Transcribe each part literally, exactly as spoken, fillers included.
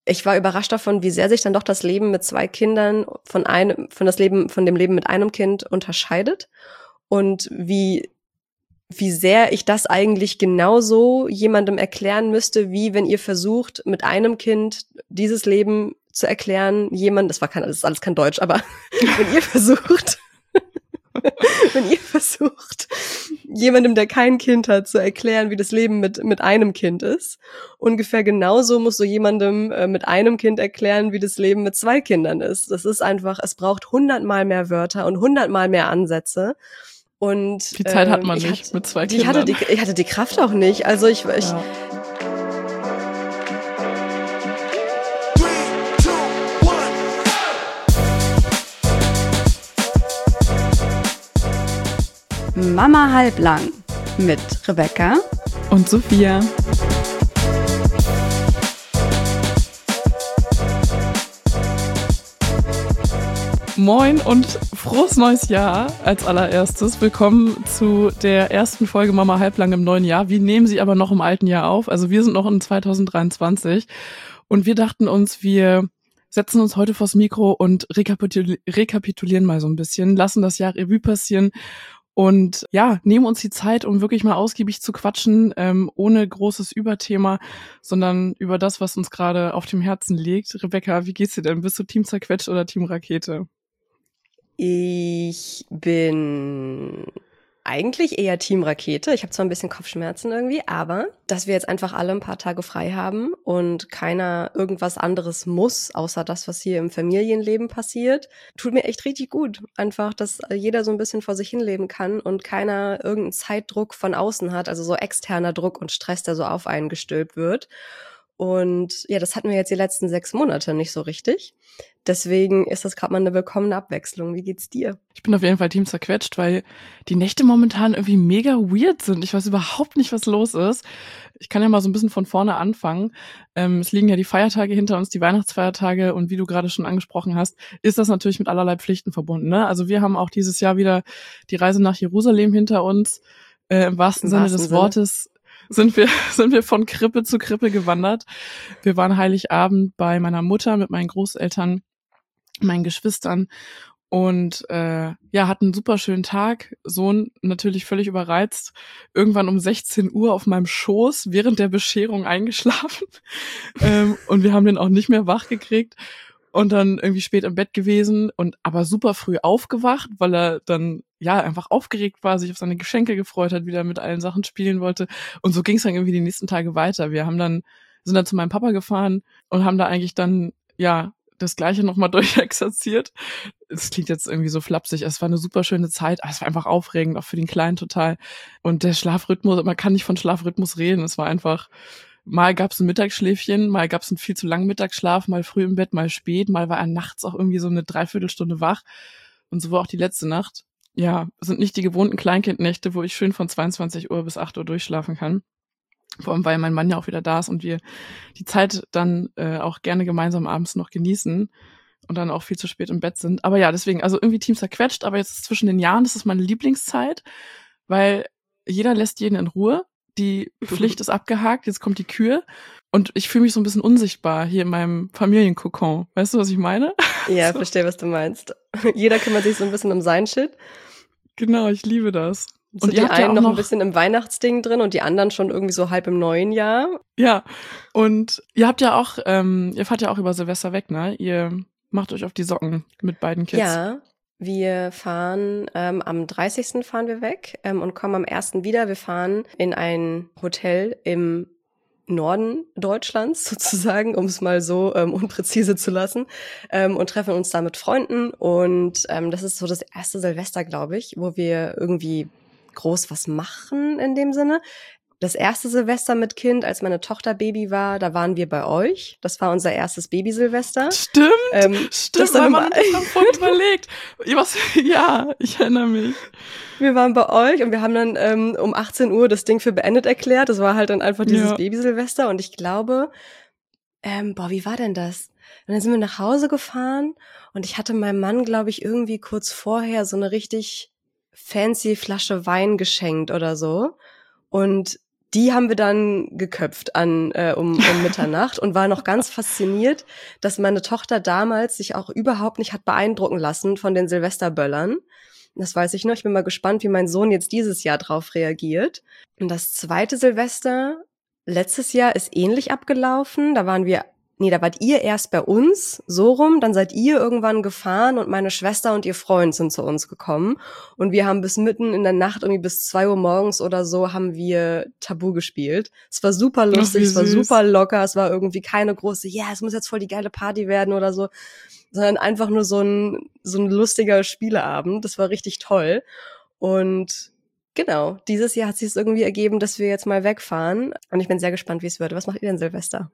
ich war überrascht davon, wie sehr sich dann doch das Leben mit zwei Kindern von einem, von das Leben, von dem Leben mit einem Kind unterscheidet und wie, wie sehr ich das eigentlich genauso jemandem erklären müsste, wie wenn ihr versucht, mit einem Kind dieses Leben zu erklären, jemand, das war kein, das ist alles kein Deutsch, aber wenn ihr versucht, wenn ihr versucht, jemandem, der kein Kind hat, zu erklären, wie das Leben mit mit einem Kind ist, ungefähr genauso musst du jemandem äh, mit einem Kind erklären, wie das Leben mit zwei Kindern ist. Das ist einfach, es braucht hundertmal mehr Wörter und hundertmal mehr Ansätze. Und die Zeit äh, hat man nicht hatte, mit zwei die Kindern. Hatte die, ich hatte die Kraft auch nicht. Also ich, ich ja. Mama halblang mit Rebecca und Sophia. Moin und frohes neues Jahr als allererstes. Willkommen zu der ersten Folge Mama halblang im neuen Jahr. Wir nehmen sie aber noch im alten Jahr auf. Also wir sind noch in zwanzig dreiundzwanzig und wir dachten uns, wir setzen uns heute vors Mikro und rekapitul- rekapitulieren mal so ein bisschen, lassen das Jahr Revue passieren. Und ja, nehmen uns die Zeit, um wirklich mal ausgiebig zu quatschen, ähm, ohne großes Überthema, sondern über das, was uns gerade auf dem Herzen liegt. Rebecca, wie geht's dir denn? Bist du Team Zerquetscht oder Team Rakete? Ich bin eigentlich eher Team Rakete. Ich habe zwar ein bisschen Kopfschmerzen irgendwie, aber dass wir jetzt einfach alle ein paar Tage frei haben und keiner irgendwas anderes muss, außer das, was hier im Familienleben passiert, tut mir echt richtig gut. Einfach, dass jeder so ein bisschen vor sich hin leben kann und keiner irgendeinen Zeitdruck von außen hat, also so externer Druck und Stress, der so auf einen gestülpt wird. Und ja, das hatten wir jetzt die letzten sechs Monate nicht so richtig. Deswegen ist das gerade mal eine willkommene Abwechslung. Wie geht's dir? Ich bin auf jeden Fall Team Zerquetscht, weil die Nächte momentan irgendwie mega weird sind. Ich weiß überhaupt nicht, was los ist. Ich kann ja mal so ein bisschen von vorne anfangen. Ähm, es liegen ja die Feiertage hinter uns, die Weihnachtsfeiertage. Und wie du gerade schon angesprochen hast, ist das natürlich mit allerlei Pflichten verbunden, ne? Also wir haben auch dieses Jahr wieder die Reise nach Jerusalem hinter uns. Äh, im wahrsten Im Sinne wahrsten des Sinne. Wortes sind wir, sind wir von Krippe zu Krippe gewandert. Wir waren Heiligabend bei meiner Mutter mit meinen Großeltern, meinen Geschwistern und äh, ja, hatten einen super schönen Tag. Sohn natürlich völlig überreizt, irgendwann um sechzehn Uhr auf meinem Schoß während der Bescherung eingeschlafen ähm, und wir haben den auch nicht mehr wach gekriegt und dann irgendwie spät im Bett gewesen und aber super früh aufgewacht, weil er dann ja einfach aufgeregt war, sich auf seine Geschenke gefreut hat, wieder mit allen Sachen spielen wollte und so ging es dann irgendwie die nächsten Tage weiter. Wir haben dann sind dann zu meinem Papa gefahren und haben da eigentlich dann ja das Gleiche nochmal durchexerziert. Es klingt jetzt irgendwie so flapsig. Es war eine super schöne Zeit. Es war einfach aufregend, auch für den Kleinen total. Und der Schlafrhythmus, man kann nicht von Schlafrhythmus reden. Es war einfach, mal gab es ein Mittagsschläfchen, mal gab es einen viel zu langen Mittagsschlaf, mal früh im Bett, mal spät, mal war er nachts auch irgendwie so eine Dreiviertelstunde wach. Und so war auch die letzte Nacht. Ja, es sind nicht die gewohnten Kleinkindnächte, wo ich schön von zweiundzwanzig Uhr bis acht Uhr durchschlafen kann. Vor allem, weil mein Mann ja auch wieder da ist und wir die Zeit dann äh, auch gerne gemeinsam abends noch genießen und dann auch viel zu spät im Bett sind. Aber ja, deswegen, also irgendwie Team zerquetscht, aber jetzt zwischen den Jahren, das ist meine Lieblingszeit, weil jeder lässt jeden in Ruhe. Die Pflicht ist abgehakt, jetzt kommt die Kür und ich fühle mich so ein bisschen unsichtbar hier in meinem Familienkokon. Weißt du, was ich meine? Ja, so. Verstehe, was du meinst. Jeder kümmert sich so ein bisschen um seinen Shit. Genau, ich liebe das. So und die ihr habt einen ja auch noch noch ein bisschen im Weihnachtsding drin und die anderen schon irgendwie so halb im neuen Jahr. Ja, und ihr habt ja auch, ähm, ihr fahrt ja auch über Silvester weg, ne? Ihr macht euch auf die Socken mit beiden Kids. Ja, wir fahren, ähm, am dreißigsten fahren wir weg ähm, und kommen am ersten wieder. Wir fahren in ein Hotel im Norden Deutschlands sozusagen, um es mal so ähm, unpräzise zu lassen, ähm, und treffen uns da mit Freunden. Und ähm, das ist so das erste Silvester, glaube ich, wo wir irgendwie groß was machen in dem Sinne. Das erste Silvester mit Kind, als meine Tochter Baby war, da waren wir bei euch. Das war unser erstes Baby-Silvester. Stimmt, ähm, stimmt, weil man sich davon überlegt. Was, ja, ich erinnere mich. Wir waren bei euch und wir haben dann ähm, um achtzehn Uhr das Ding für beendet erklärt. Das war halt dann einfach dieses Ja. Baby-Silvester. Und ich glaube, ähm, boah, wie war denn das? Und dann sind wir nach Hause gefahren und ich hatte meinem Mann, glaube ich, irgendwie kurz vorher so eine richtig fancy Flasche Wein geschenkt oder so. Und die haben wir dann geköpft an äh, um, um Mitternacht und war noch ganz fasziniert, dass meine Tochter damals sich auch überhaupt nicht hat beeindrucken lassen von den Silvesterböllern. Das weiß ich noch. Ich bin mal gespannt, wie mein Sohn jetzt dieses Jahr drauf reagiert. Und das zweite Silvester letztes Jahr ist ähnlich abgelaufen. Da waren wir Nee, da wart ihr erst bei uns, so rum, dann seid ihr irgendwann gefahren und meine Schwester und ihr Freund sind zu uns gekommen und wir haben bis mitten in der Nacht, irgendwie bis zwei Uhr morgens oder so, haben wir Tabu gespielt. Es war super lustig, Ach, es war süß. super locker, es war irgendwie keine große, ja, es muss jetzt voll die geile Party werden oder so, sondern einfach nur so ein, so ein lustiger Spieleabend. Das war richtig toll und genau, dieses Jahr hat sich es irgendwie ergeben, dass wir jetzt mal wegfahren und ich bin sehr gespannt, wie es wird. Was macht ihr denn Silvester?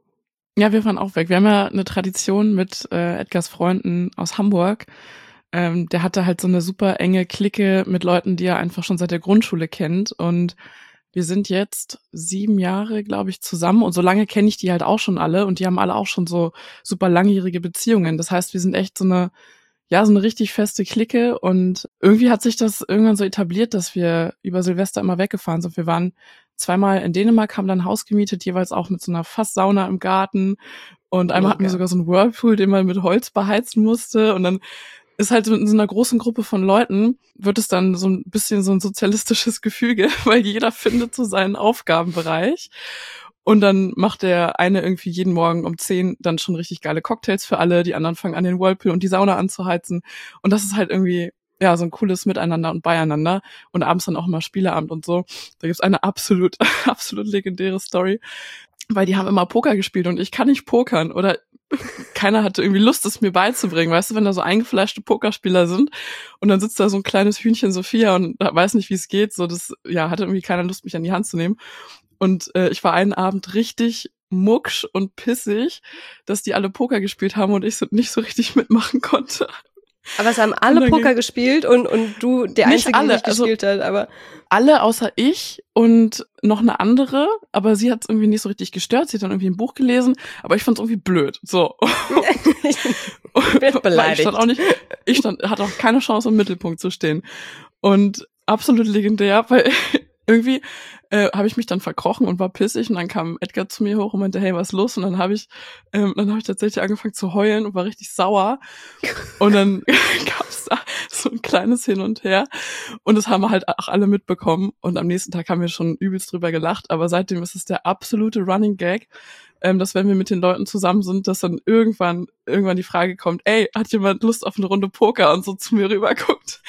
Ja, wir fahren auch weg. Wir haben ja eine Tradition mit äh, Edgars Freunden aus Hamburg. Ähm, der hatte halt so eine super enge Clique mit Leuten, die er einfach schon seit der Grundschule kennt. Und wir sind jetzt sieben Jahre, glaube ich, zusammen. Und so lange kenne ich die halt auch schon alle. Und die haben alle auch schon so super langjährige Beziehungen. Das heißt, wir sind echt so eine, ja, so eine richtig feste Clique. Und irgendwie hat sich das irgendwann so etabliert, dass wir über Silvester immer weggefahren sind. Wir waren zweimal in Dänemark, haben dann ein Haus gemietet, jeweils auch mit so einer Fasssauna im Garten. Und einmal Mega. hatten wir sogar so einen Whirlpool, den man mit Holz beheizen musste. Und dann ist halt in so einer großen Gruppe von Leuten, wird es dann so ein bisschen so ein sozialistisches Gefüge, weil jeder findet so seinen Aufgabenbereich. Und dann macht der eine irgendwie jeden Morgen um zehn dann schon richtig geile Cocktails für alle. Die anderen fangen an, den Whirlpool und die Sauna anzuheizen. Und das ist halt irgendwie ja, so ein cooles Miteinander und Beieinander und abends dann auch immer Spieleabend und so. Da gibt's eine absolut, absolut legendäre Story, weil die haben immer Poker gespielt und ich kann nicht pokern oder keiner hatte irgendwie Lust, es mir beizubringen, weißt du, wenn da so eingefleischte Pokerspieler sind und dann sitzt da so ein kleines Hühnchen Sophia und weiß nicht, wie es geht, so das, ja, hatte irgendwie keiner Lust, mich an die Hand zu nehmen und äh, ich war einen Abend richtig mucksch und pissig, dass die alle Poker gespielt haben und ich so nicht so richtig mitmachen konnte. Aber es haben alle Poker gespielt und und du der Nicht Einzige, alle, der nicht also gespielt hat, aber alle außer ich und noch eine andere, aber sie hat es irgendwie nicht so richtig gestört. Sie hat dann irgendwie ein Buch gelesen, aber ich fand es irgendwie blöd. So. ich bin beleidigt. Ich stand auch nicht, ich stand, hatte auch keine Chance, im Mittelpunkt zu stehen. Und absolut legendär, weil irgendwie äh, habe ich mich dann verkrochen und war pissig und dann kam Edgar zu mir hoch und meinte, hey, was ist los? Und dann habe ich, ähm, dann habe ich tatsächlich angefangen zu heulen und war richtig sauer. Und dann gab's da so ein kleines Hin und Her und das haben halt auch alle mitbekommen und am nächsten Tag haben wir schon übelst drüber gelacht, aber seitdem ist es der absolute Running Gag, ähm, dass wenn wir mit den Leuten zusammen sind, dass dann irgendwann irgendwann die Frage kommt, ey, hat jemand Lust auf eine Runde Poker und so zu mir rüberguckt.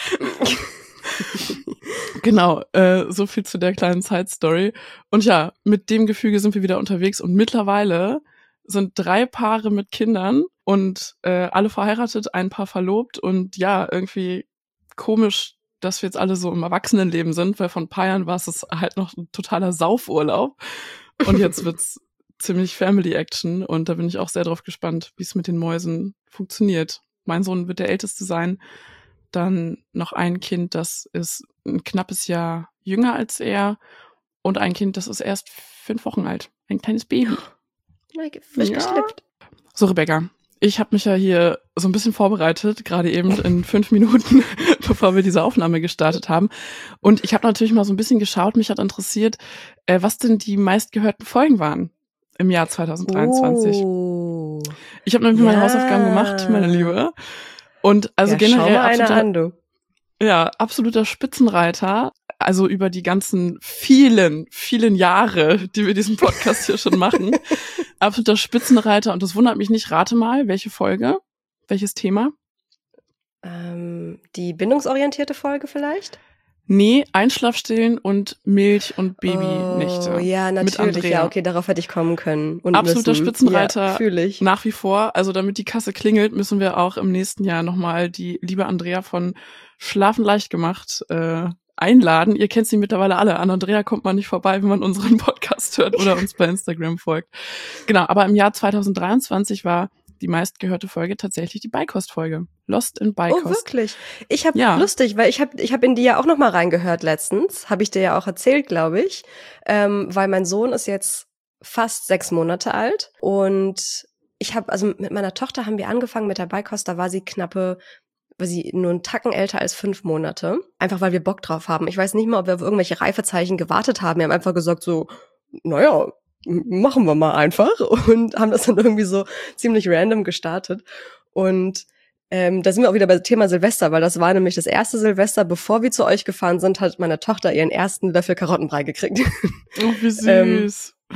Genau, äh, so viel zu der kleinen Side-Story. Und ja, mit dem Gefüge sind wir wieder unterwegs und mittlerweile sind drei Paare mit Kindern und äh, alle verheiratet, ein Paar verlobt und ja, irgendwie komisch, dass wir jetzt alle so im Erwachsenenleben sind, weil von ein paar Jahren war es halt noch ein totaler Saufurlaub und jetzt wird's ziemlich Family-Action und da bin ich auch sehr drauf gespannt, wie es mit den Mäusen funktioniert. Mein Sohn wird der Älteste sein, dann noch ein Kind, das ist ein knappes Jahr jünger als er und ein Kind, das ist erst fünf Wochen alt, ein kleines Baby. Frisch Ja. geschlüpft. So, Rebecca, ich habe mich ja hier so ein bisschen vorbereitet, gerade eben in fünf Minuten, bevor wir diese Aufnahme gestartet haben. Und ich habe natürlich mal so ein bisschen geschaut, mich hat interessiert, äh, was denn die meistgehörten Folgen waren im Jahr zwanzig dreiundzwanzig. Oh. Ich habe nämlich Ja. meine Hausaufgaben gemacht, meine Liebe. Und also Ja, generell schau mal einer absoluter, an, du. ja, absoluter Spitzenreiter. Also über die ganzen vielen, vielen Jahre, die wir diesen Podcast hier schon machen. Absoluter Spitzenreiter. Und das wundert mich nicht. Rate mal, welche Folge? Welches Thema? Ähm, die bindungsorientierte Folge vielleicht? Nee, Einschlafstillen und Milch- und Babynächte. Oh, ja, mit natürlich. Andrea. Ja, okay, darauf hätte ich kommen können. Und Absoluter müssen. Spitzenreiter. Ja, fühle ich. Nach wie vor. Also damit die Kasse klingelt, müssen wir auch im nächsten Jahr nochmal die liebe Andrea von Schlafen leicht gemacht äh, einladen. Ihr kennt sie mittlerweile alle. An Andrea kommt man nicht vorbei, wenn man unseren Podcast hört oder uns bei Instagram folgt. Genau, aber im Jahr zwanzig dreiundzwanzig war die meistgehörte Folge tatsächlich die Beikost-Folge. Lost in Beikost. Oh, wirklich? Ich habe Ja. lustig, weil ich habe ich hab in die ja auch noch mal reingehört letztens. Habe ich dir ja auch erzählt, glaube ich. Ähm, weil mein Sohn ist jetzt fast sechs Monate alt. Und ich habe, also mit meiner Tochter haben wir angefangen mit der Beikost. Da war sie knappe weil sie nur einen Tacken älter als fünf Monate. Einfach, weil wir Bock drauf haben. Ich weiß nicht mal, ob wir auf irgendwelche Reifezeichen gewartet haben. Wir haben einfach gesagt so, naja, machen wir mal einfach. Und haben das dann irgendwie so ziemlich random gestartet. Und ähm, da sind wir auch wieder bei dem Thema Silvester, weil das war nämlich das erste Silvester, bevor wir zu euch gefahren sind, hat meine Tochter ihren ersten Löffel Karottenbrei gekriegt. Oh, wie süß. ähm,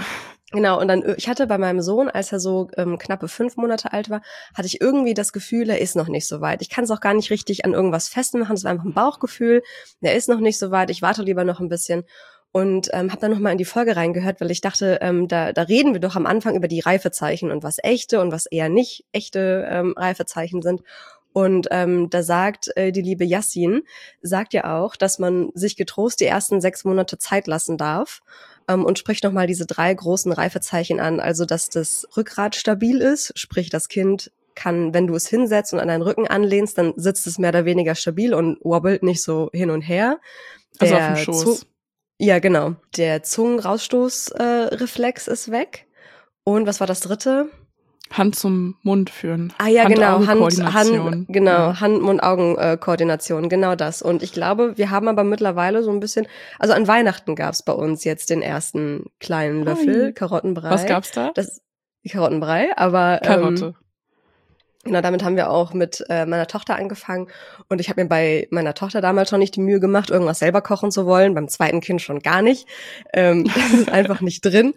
Genau, und dann, ich hatte bei meinem Sohn, als er so ähm, knappe fünf Monate alt war, hatte ich irgendwie das Gefühl, er ist noch nicht so weit. Ich kann es auch gar nicht richtig an irgendwas festmachen, es war einfach ein Bauchgefühl, er ist noch nicht so weit, ich warte lieber noch ein bisschen. Und ähm, habe dann nochmal in die Folge reingehört, weil ich dachte, ähm, da, da reden wir doch am Anfang über die Reifezeichen und was echte und was eher nicht echte ähm, Reifezeichen sind. Und ähm, da sagt äh, die liebe Yassin, sagt ja auch, dass man sich getrost die ersten sechs Monate Zeit lassen darf ähm, und spricht nochmal diese drei großen Reifezeichen an. Also, dass das Rückgrat stabil ist, sprich das Kind kann, wenn du es hinsetzt und an deinen Rücken anlehnst, dann sitzt es mehr oder weniger stabil und wobbelt nicht so hin und her. Also Der auf dem Schoß. Zu- ja, genau. Der Zungenrausstoßreflex äh, ist weg. Und was war das dritte? Hand zum Mund führen. Ah ja, genau, Hand, Hand-Augen-Koordination. Hand, genau, Ja. Hand-Mund-Augen-Koordination, genau das. Und ich glaube, wir haben aber mittlerweile so ein bisschen, also an Weihnachten gab's bei uns jetzt den ersten kleinen Löffel Ui. Karottenbrei. Was gab's da? Das Karottenbrei, aber Karotte. Ähm, genau, damit haben wir auch mit äh, meiner Tochter angefangen und ich habe mir bei meiner Tochter damals schon nicht die Mühe gemacht, irgendwas selber kochen zu wollen, beim zweiten Kind schon gar nicht. Ähm, das ist einfach nicht drin.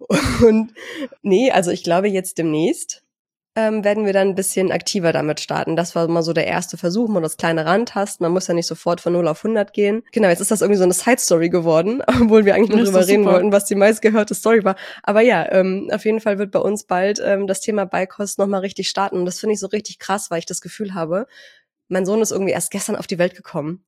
Und nee, also ich glaube jetzt demnächst ähm, werden wir dann ein bisschen aktiver damit starten. Das war mal so der erste Versuch, mal das kleine rantasten. Man muss ja nicht sofort von null auf hundert gehen. Genau, jetzt ist das irgendwie so eine Side-Story geworden, obwohl wir eigentlich nur Ist drüber doch reden super. wollten, was die meistgehörte Story war. Aber ja, ähm, auf jeden Fall wird bei uns bald ähm, das Thema Beikost nochmal richtig starten. Und das finde ich so richtig krass, weil ich das Gefühl habe, mein Sohn ist irgendwie erst gestern auf die Welt gekommen.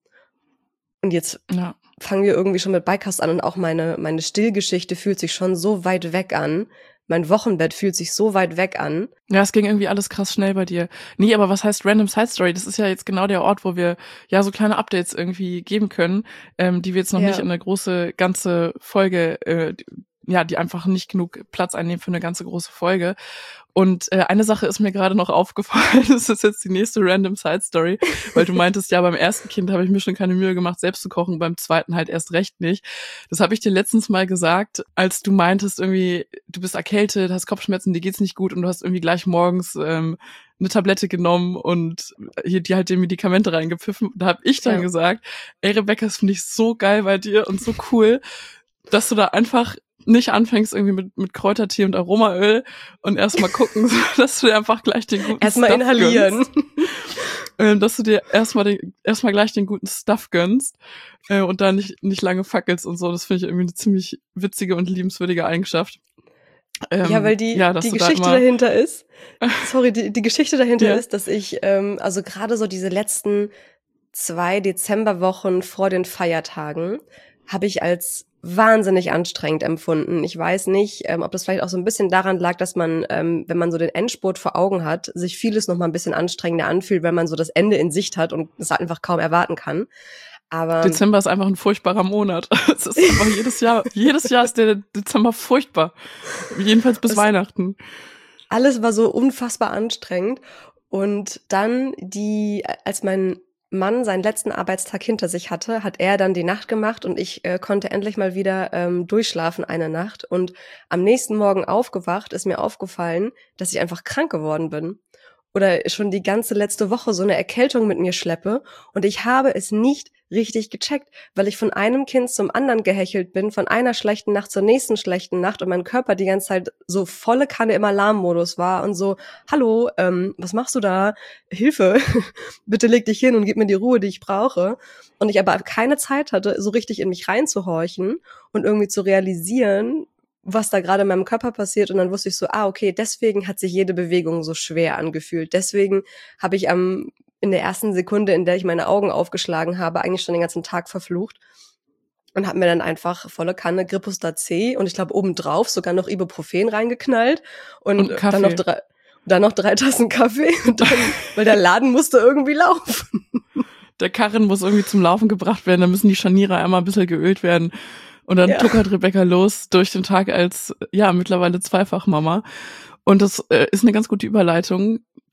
Und jetzt Ja. fangen wir irgendwie schon mit Beikost an und auch meine, meine Stillgeschichte fühlt sich schon so weit weg an. Mein Wochenbett fühlt sich so weit weg an. Ja, es ging irgendwie alles krass schnell bei dir. Nee, aber was heißt Random Side Story? Das ist ja jetzt genau der Ort, wo wir ja so kleine Updates irgendwie geben können, ähm, die wir jetzt noch Ja. nicht in eine große, ganze Folge, äh, die, ja, die einfach nicht genug Platz einnehmen für eine ganze große Folge. Und äh, eine Sache ist mir gerade noch aufgefallen, das ist jetzt die nächste Random Side Story, weil du meintest, ja, beim ersten Kind habe ich mir schon keine Mühe gemacht, selbst zu kochen, beim zweiten halt erst recht nicht. Das habe ich dir letztens mal gesagt, als du meintest irgendwie, du bist erkältet, hast Kopfschmerzen, dir geht's nicht gut und du hast irgendwie gleich morgens ähm, eine Tablette genommen und hier die halt die Medikamente reingepfiffen. Da habe ich dann Ja. gesagt, ey Rebecca, das finde ich so geil bei dir und so cool, dass du da einfach nicht anfängst irgendwie mit, mit Kräutertee und Aromaöl und erstmal gucken, dass du dir einfach gleich den guten Erstmal Stuff inhalieren. gönnst. Ähm, dass du dir erstmal den, erstmal gleich den guten Stuff gönnst äh, und da nicht, nicht lange fackelst und so. Das finde ich irgendwie eine ziemlich witzige und liebenswürdige Eigenschaft. Ähm, Ja, weil die, ja, dass die du da Geschichte immer- dahinter ist, sorry, die, die Geschichte dahinter Ja. ist, dass ich, ähm, also gerade so diese letzten zwei Dezemberwochen vor den Feiertagen habe ich als wahnsinnig anstrengend empfunden. Ich weiß nicht, ähm, ob das vielleicht auch so ein bisschen daran lag, dass man, ähm, wenn man so den Endspurt vor Augen hat, sich vieles noch mal ein bisschen anstrengender anfühlt, wenn man so das Ende in Sicht hat und es einfach kaum erwarten kann. Aber Dezember ist einfach ein furchtbarer Monat. Es ist einfach jedes Jahr, jedes Jahr ist der Dezember furchtbar. Jedenfalls bis Es- Weihnachten. alles war so unfassbar anstrengend. Und dann die, als mein Mann seinen letzten Arbeitstag hinter sich hatte, hat er dann die Nacht gemacht und ich äh, konnte endlich mal wieder ähm, durchschlafen eine Nacht. Und am nächsten Morgen aufgewacht ist mir aufgefallen, dass ich einfach krank geworden bin. Oder schon die ganze letzte Woche so eine Erkältung mit mir schleppe. Und ich habe es nicht richtig gecheckt, weil ich von einem Kind zum anderen gehechelt bin, von einer schlechten Nacht zur nächsten schlechten Nacht und mein Körper die ganze Zeit so volle Kanne im Alarmmodus war und so, hallo, ähm, was machst du da? Hilfe, bitte leg dich hin und gib mir die Ruhe, die ich brauche. Und ich aber keine Zeit hatte, so richtig in mich reinzuhorchen und irgendwie zu realisieren, was da gerade in meinem Körper passiert. Und dann wusste ich so, ah, okay, deswegen hat sich jede Bewegung so schwer angefühlt. Deswegen habe ich am in der ersten Sekunde, in der ich meine Augen aufgeschlagen habe, eigentlich schon den ganzen Tag verflucht und habe mir dann einfach volle Kanne Gripostat C und ich glaube obendrauf sogar noch Ibuprofen reingeknallt und, Und Kaffee. dann noch drei dann noch drei Tassen Kaffee und dann, weil der Laden musste irgendwie laufen. Der Karren muss irgendwie zum Laufen gebracht werden, da müssen die Scharniere einmal ein bisschen geölt werden. Und dann Ja. tuckert Rebecca los durch den Tag als, ja, mittlerweile Zweifachmama. Und das äh, ist eine ganz gute Überleitung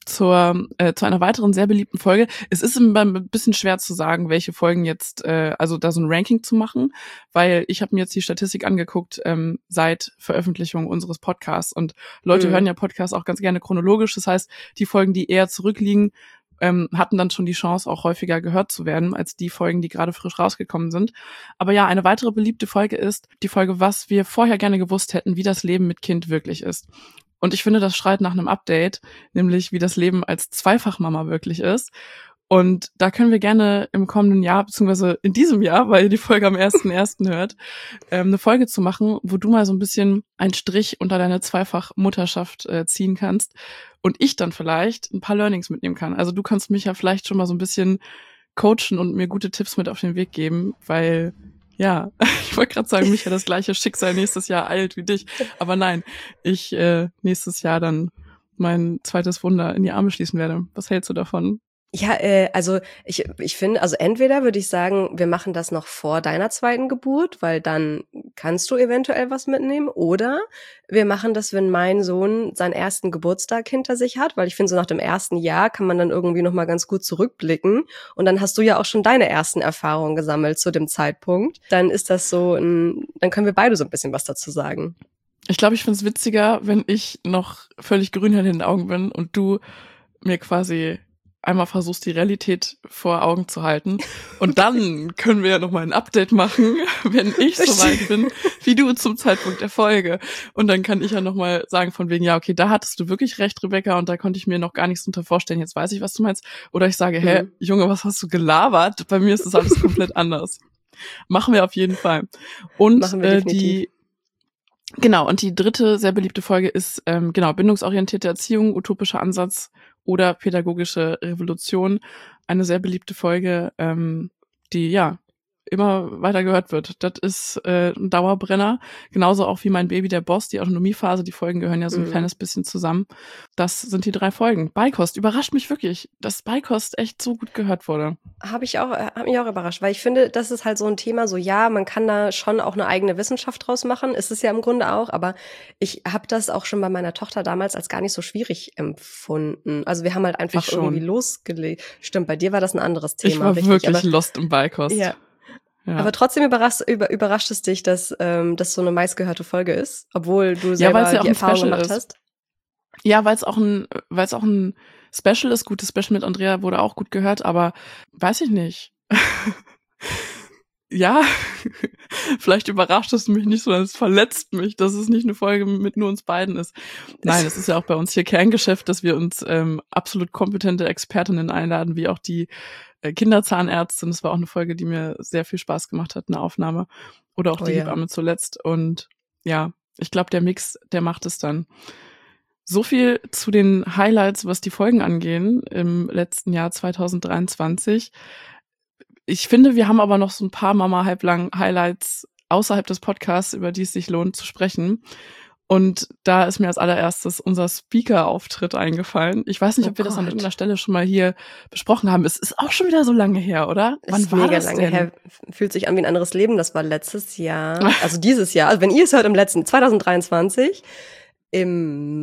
zur äh, zu einer weiteren sehr beliebten Folge. Es ist immer ein bisschen schwer zu sagen, welche Folgen jetzt, äh, also da so ein Ranking zu machen, weil ich habe mir jetzt die Statistik angeguckt ähm, seit Veröffentlichung unseres Podcasts und Leute mhm. hören ja Podcasts auch ganz gerne chronologisch. Das heißt, die Folgen, die eher zurückliegen, ähm, hatten dann schon die Chance, auch häufiger gehört zu werden, als die Folgen, die gerade frisch rausgekommen sind. Aber ja, eine weitere beliebte Folge ist die Folge, was wir vorher gerne gewusst hätten, wie das Leben mit Kind wirklich ist. Und ich finde, das schreit nach einem Update, nämlich wie das Leben als Zweifachmama wirklich ist. Und da können wir gerne im kommenden Jahr, beziehungsweise in diesem Jahr, weil ihr die Folge am ersten ersten hört, ähm, eine Folge zu machen, wo du mal so ein bisschen einen Strich unter deine Zweifachmutterschaft äh, ziehen kannst und ich dann vielleicht ein paar Learnings mitnehmen kann. Also du kannst mich ja vielleicht schon mal so ein bisschen coachen und mir gute Tipps mit auf den Weg geben, weil, ja, ich wollte gerade sagen, mich ja das gleiche Schicksal nächstes Jahr eilt wie dich. Aber nein, ich äh, nächstes Jahr dann mein zweites Wunder in die Arme schließen werde. Was hältst du davon? Ja, äh, also ich ich finde, also entweder würde ich sagen, wir machen das noch vor deiner zweiten Geburt, weil dann kannst du eventuell was mitnehmen, oder wir machen das, wenn mein Sohn seinen ersten Geburtstag hinter sich hat, weil ich finde, so nach dem ersten Jahr kann man dann irgendwie noch mal ganz gut zurückblicken und dann hast du ja auch schon deine ersten Erfahrungen gesammelt zu dem Zeitpunkt. Dann ist das so ein, dann können wir beide so ein bisschen was dazu sagen. Ich glaube, ich finde es witziger, wenn ich noch völlig grün hinter den Augen bin und du mir quasi einmal versuchst, die Realität vor Augen zu halten. Und dann können wir ja nochmal ein Update machen, wenn ich so weit bin, wie du zum Zeitpunkt der Folge. Und dann kann ich ja nochmal sagen von wegen, ja, okay, da hattest du wirklich recht, Rebecca, und da konnte ich mir noch gar nichts unter vorstellen. Jetzt weiß ich, was du meinst. Oder ich sage, hä, mhm. Junge, was hast du gelabert? Bei mir ist das alles komplett anders. Machen wir auf jeden Fall. Und äh, die Genau, und die dritte sehr beliebte Folge ist, ähm, genau, bindungsorientierte Erziehung, utopischer Ansatz oder pädagogische Revolution. Eine sehr beliebte Folge, ähm, die, ja, immer weiter gehört wird. Das ist äh, ein Dauerbrenner. Genauso auch wie Mein Baby, der Boss, die Autonomiephase, die Folgen gehören ja so ein mhm. kleines bisschen zusammen. Das sind die drei Folgen. Beikost, überrascht mich wirklich, dass Beikost echt so gut gehört wurde. Habe ich auch, hat mich auch überrascht, weil ich finde, das ist halt so ein Thema, so ja, man kann da schon auch eine eigene Wissenschaft draus machen, ist es ja im Grunde auch, aber ich habe das auch schon bei meiner Tochter damals als gar nicht so schwierig empfunden. Also wir haben halt einfach irgendwie losgelegt. Stimmt, bei dir war das ein anderes Thema. Ich war richtig, wirklich aber, lost im Beikost. Ja. Ja. Aber trotzdem überrascht, über, überrascht es dich, dass ähm, das so eine meistgehörte Folge ist, obwohl du selber ja, ja die Erfahrung gemacht ist. hast. Ja, weil es auch ein, weil es auch ein Special ist. Gutes Special mit Andrea wurde auch gut gehört, aber weiß ich nicht. Ja, vielleicht überrascht es mich nicht, sondern es verletzt mich, dass es nicht eine Folge mit nur uns beiden ist. Nein, es ist ja auch bei uns hier Kerngeschäft, dass wir uns ähm, absolut kompetente Expertinnen einladen, wie auch die äh, Kinderzahnärztin. Das war auch eine Folge, die mir sehr viel Spaß gemacht hat, eine Aufnahme. Oder auch oh, die ja. Hebamme zuletzt. Und ja, ich glaube, der Mix, der macht es dann. So viel zu den Highlights, was die Folgen angehen im letzten Jahr zwanzig dreiundzwanzig. Ich finde, wir haben aber noch so ein paar Mama halblang Highlights außerhalb des Podcasts, über die es sich lohnt zu sprechen. Und da ist mir als allererstes unser Speaker-Auftritt eingefallen. Ich weiß nicht, oh ob wir Gott. das an irgendeiner Stelle schon mal hier besprochen haben. Es ist auch schon wieder so lange her, oder? Wann ist war mega das lange denn? her. Fühlt sich an wie ein anderes Leben. Das war letztes Jahr, also dieses Jahr. Also wenn ihr es hört, im letzten zwanzig dreiundzwanzig, im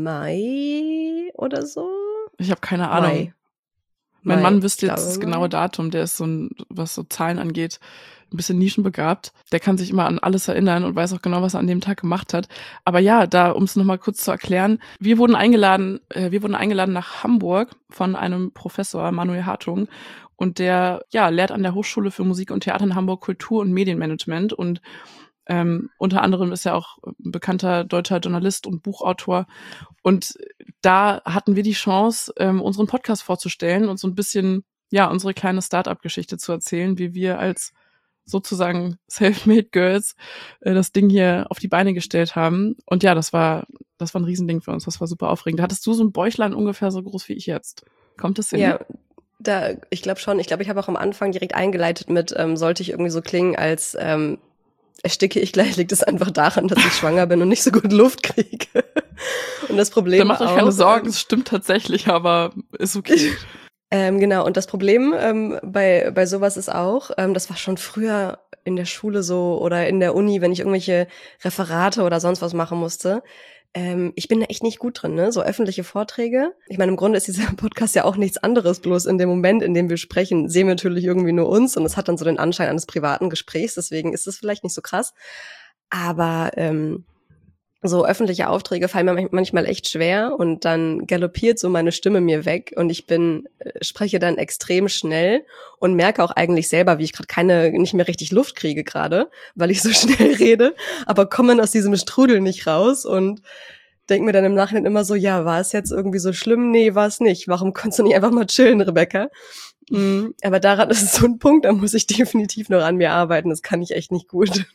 Mai oder so. Ich habe keine Ahnung. Mai. Mein Mann wüsste jetzt das genaue Datum, der ist so ein, was so Zahlen angeht, ein bisschen nischenbegabt. Der kann sich immer an alles erinnern und weiß auch genau, was er an dem Tag gemacht hat. Aber ja, da, um es nochmal kurz zu erklären, wir wurden eingeladen, äh, wir wurden eingeladen nach Hamburg von einem Professor, Manuel Hartung, und der, ja, lehrt an der Hochschule für Musik und Theater in Hamburg Kultur- und Medienmanagement und Ähm, unter anderem ist er auch ein bekannter deutscher Journalist und Buchautor. Und da hatten wir die Chance, ähm, unseren Podcast vorzustellen und so ein bisschen, ja, unsere kleine Start-up-Geschichte zu erzählen, wie wir als sozusagen Self-Made Girls äh, das Ding hier auf die Beine gestellt haben. Und ja, das war, das war ein Riesending für uns. Das war super aufregend. Hattest du so ein Bäuchlein ungefähr so groß wie ich jetzt? Kommt das hin? Ja. Da, ich glaube schon. Ich glaube, ich habe auch am Anfang direkt eingeleitet mit, ähm, sollte ich irgendwie so klingen, als ähm, ersticke ich gleich, liegt es einfach daran, dass ich schwanger bin und nicht so gut Luft kriege. Und das Problem da macht euch keine Sorgen, es stimmt tatsächlich, aber ist okay. ähm, genau, und das Problem ähm, bei bei sowas ist auch, ähm, das war schon früher in der Schule so oder in der Uni, wenn ich irgendwelche Referate oder sonst was machen musste, ähm, ich bin da echt nicht gut drin, ne? So öffentliche Vorträge. Ich meine, im Grunde ist dieser Podcast ja auch nichts anderes, bloß in dem Moment, in dem wir sprechen, sehen wir natürlich irgendwie nur uns und es hat dann so den Anschein eines privaten Gesprächs, deswegen ist es vielleicht nicht so krass. Aber ähm, so öffentliche Aufträge fallen mir manchmal echt schwer und dann galoppiert so meine Stimme mir weg und ich bin, spreche dann extrem schnell und merke auch eigentlich selber, wie ich gerade keine, nicht mehr richtig Luft kriege gerade, weil ich so schnell rede, aber komme aus diesem Strudel nicht raus und denke mir dann im Nachhinein immer so, ja, war es jetzt irgendwie so schlimm? Nee, war es nicht. Warum kannst du nicht einfach mal chillen, Rebecca? Mhm. Aber daran ist so ein Punkt, da muss ich definitiv noch an mir arbeiten, das kann ich echt nicht gut.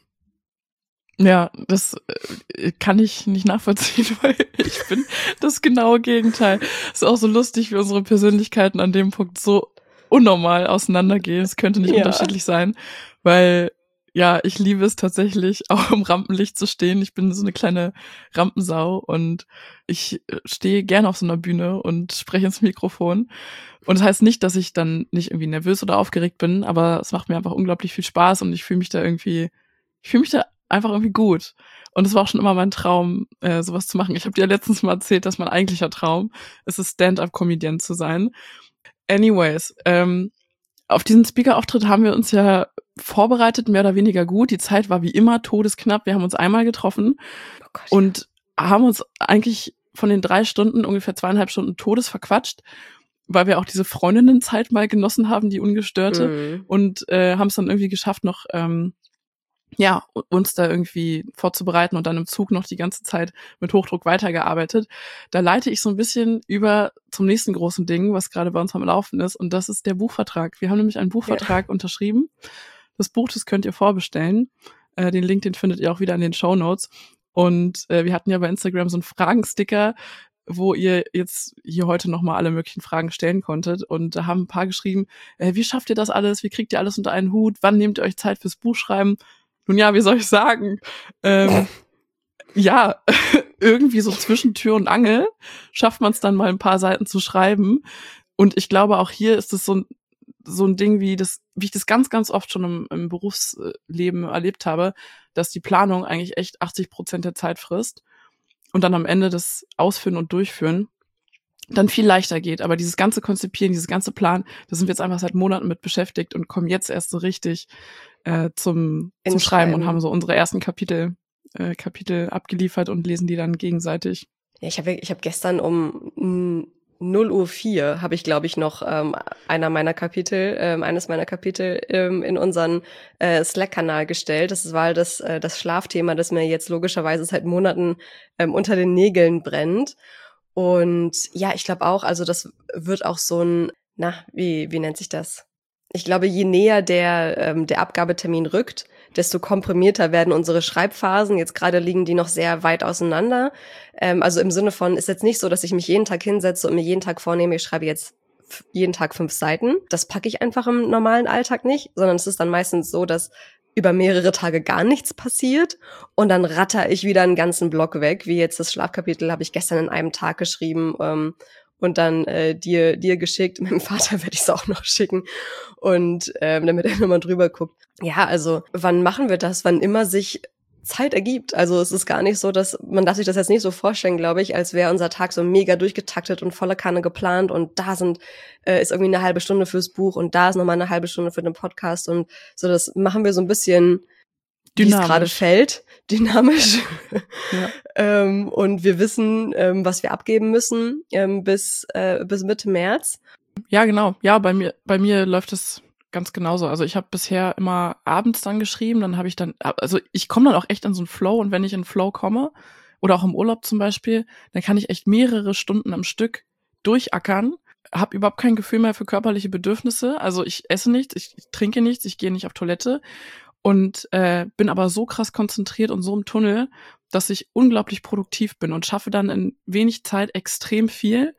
Ja, das äh, kann ich nicht nachvollziehen, weil ich bin das genaue Gegenteil. Ist auch so lustig, wie unsere Persönlichkeiten an dem Punkt so unnormal auseinandergehen. Es könnte nicht ja. unterschiedlich sein, weil ja, ich liebe es tatsächlich, auch im Rampenlicht zu stehen. Ich bin so eine kleine Rampensau und ich stehe gerne auf so einer Bühne und spreche ins Mikrofon. Und das heißt nicht, dass ich dann nicht irgendwie nervös oder aufgeregt bin, aber es macht mir einfach unglaublich viel Spaß und ich fühle mich da irgendwie, ich fühle mich da einfach irgendwie gut. Und es war auch schon immer mein Traum, äh, sowas zu machen. Ich habe dir ja letztens mal erzählt, dass mein eigentlicher Traum ist es, Stand-up-Comedian zu sein. Anyways, ähm, auf diesen Speaker-Auftritt haben wir uns ja vorbereitet, mehr oder weniger gut. Die Zeit war wie immer todesknapp. Wir haben uns einmal getroffen oh Gott, und ja. haben uns eigentlich von den drei Stunden ungefähr zweieinhalb Stunden todes verquatscht, weil wir auch diese Freundinnenzeit mal genossen haben, die ungestörte, mhm. und äh, haben es dann irgendwie geschafft, noch ähm, ja, uns da irgendwie vorzubereiten und dann im Zug noch die ganze Zeit mit Hochdruck weitergearbeitet. Da leite ich so ein bisschen über zum nächsten großen Ding, was gerade bei uns am Laufen ist, und das ist der Buchvertrag. Wir haben nämlich einen Buchvertrag ja. unterschrieben. Das Buch, das könnt ihr vorbestellen. Äh, den Link, den findet ihr auch wieder in den Shownotes. Und äh, wir hatten ja bei Instagram so einen Fragensticker, wo ihr jetzt hier heute nochmal alle möglichen Fragen stellen konntet. Und da haben ein paar geschrieben, äh, wie schafft ihr das alles? Wie kriegt ihr alles unter einen Hut? Wann nehmt ihr euch Zeit fürs Buchschreiben? Nun ja, wie soll ich sagen? Ähm, ja, irgendwie so zwischen Tür und Angel schafft man es dann mal ein paar Seiten zu schreiben. Und ich glaube, auch hier ist es so ein, so ein Ding, wie das, wie ich das ganz, ganz oft schon im, im Berufsleben erlebt habe, dass die Planung eigentlich echt achtzig Prozent der Zeit frisst und dann am Ende das Ausführen und Durchführen dann viel leichter geht. Aber dieses ganze Konzipieren, dieses ganze Plan, da sind wir jetzt einfach seit Monaten mit beschäftigt und kommen jetzt erst so richtig äh, zum, zum Schreiben und haben so unsere ersten Kapitel äh, Kapitel abgeliefert und lesen die dann gegenseitig. Ja, ich habe ich hab gestern um null Uhr vier habe ich, glaube ich, noch ähm, einer meiner Kapitel, ähm, eines meiner Kapitel ähm, in unseren äh, Slack-Kanal gestellt. Das war das, äh, das Schlafthema, das mir jetzt logischerweise seit Monaten ähm, unter den Nägeln brennt. Und ja, ich glaube auch, also das wird auch so ein, na, wie wie nennt sich das? Ich glaube, je näher der ähm, der Abgabetermin rückt, desto komprimierter werden unsere Schreibphasen. Jetzt gerade liegen die noch sehr weit auseinander. Ähm, also im Sinne von, ist jetzt nicht so, dass ich mich jeden Tag hinsetze und mir jeden Tag vornehme, ich schreibe jetzt f- jeden Tag fünf Seiten. Das packe ich einfach im normalen Alltag nicht, sondern es ist dann meistens so, dass über mehrere Tage gar nichts passiert und dann ratter ich wieder einen ganzen Block weg, wie jetzt das Schlafkapitel habe ich gestern in einem Tag geschrieben ähm, und dann äh, dir dir geschickt. Meinem Vater werde ich es auch noch schicken und ähm, damit er nochmal drüber guckt. Ja, also wann machen wir das? Wann immer sich Zeit ergibt. Also es ist gar nicht so, dass man darf sich das jetzt nicht so vorstellen, glaube ich, als wäre unser Tag so mega durchgetaktet und volle Kanne geplant und da sind äh, ist irgendwie eine halbe Stunde fürs Buch und da ist nochmal eine halbe Stunde für den Podcast und so. Das machen wir so ein bisschen, wie es gerade fällt, dynamisch. Ja. ähm, und wir wissen, ähm, was wir abgeben müssen ähm, bis äh, bis Mitte März. Ja, genau. Ja, bei mir bei mir läuft es ganz genauso. Also ich habe bisher immer abends dann geschrieben, dann habe ich dann, also ich komme dann auch echt in so einen Flow und wenn ich in einen Flow komme oder auch im Urlaub zum Beispiel, dann kann ich echt mehrere Stunden am Stück durchackern, habe überhaupt kein Gefühl mehr für körperliche Bedürfnisse. Also ich esse nichts, ich, ich trinke nichts, ich gehe nicht auf Toilette und äh, bin aber so krass konzentriert und so im Tunnel, dass ich unglaublich produktiv bin und schaffe dann in wenig Zeit extrem viel.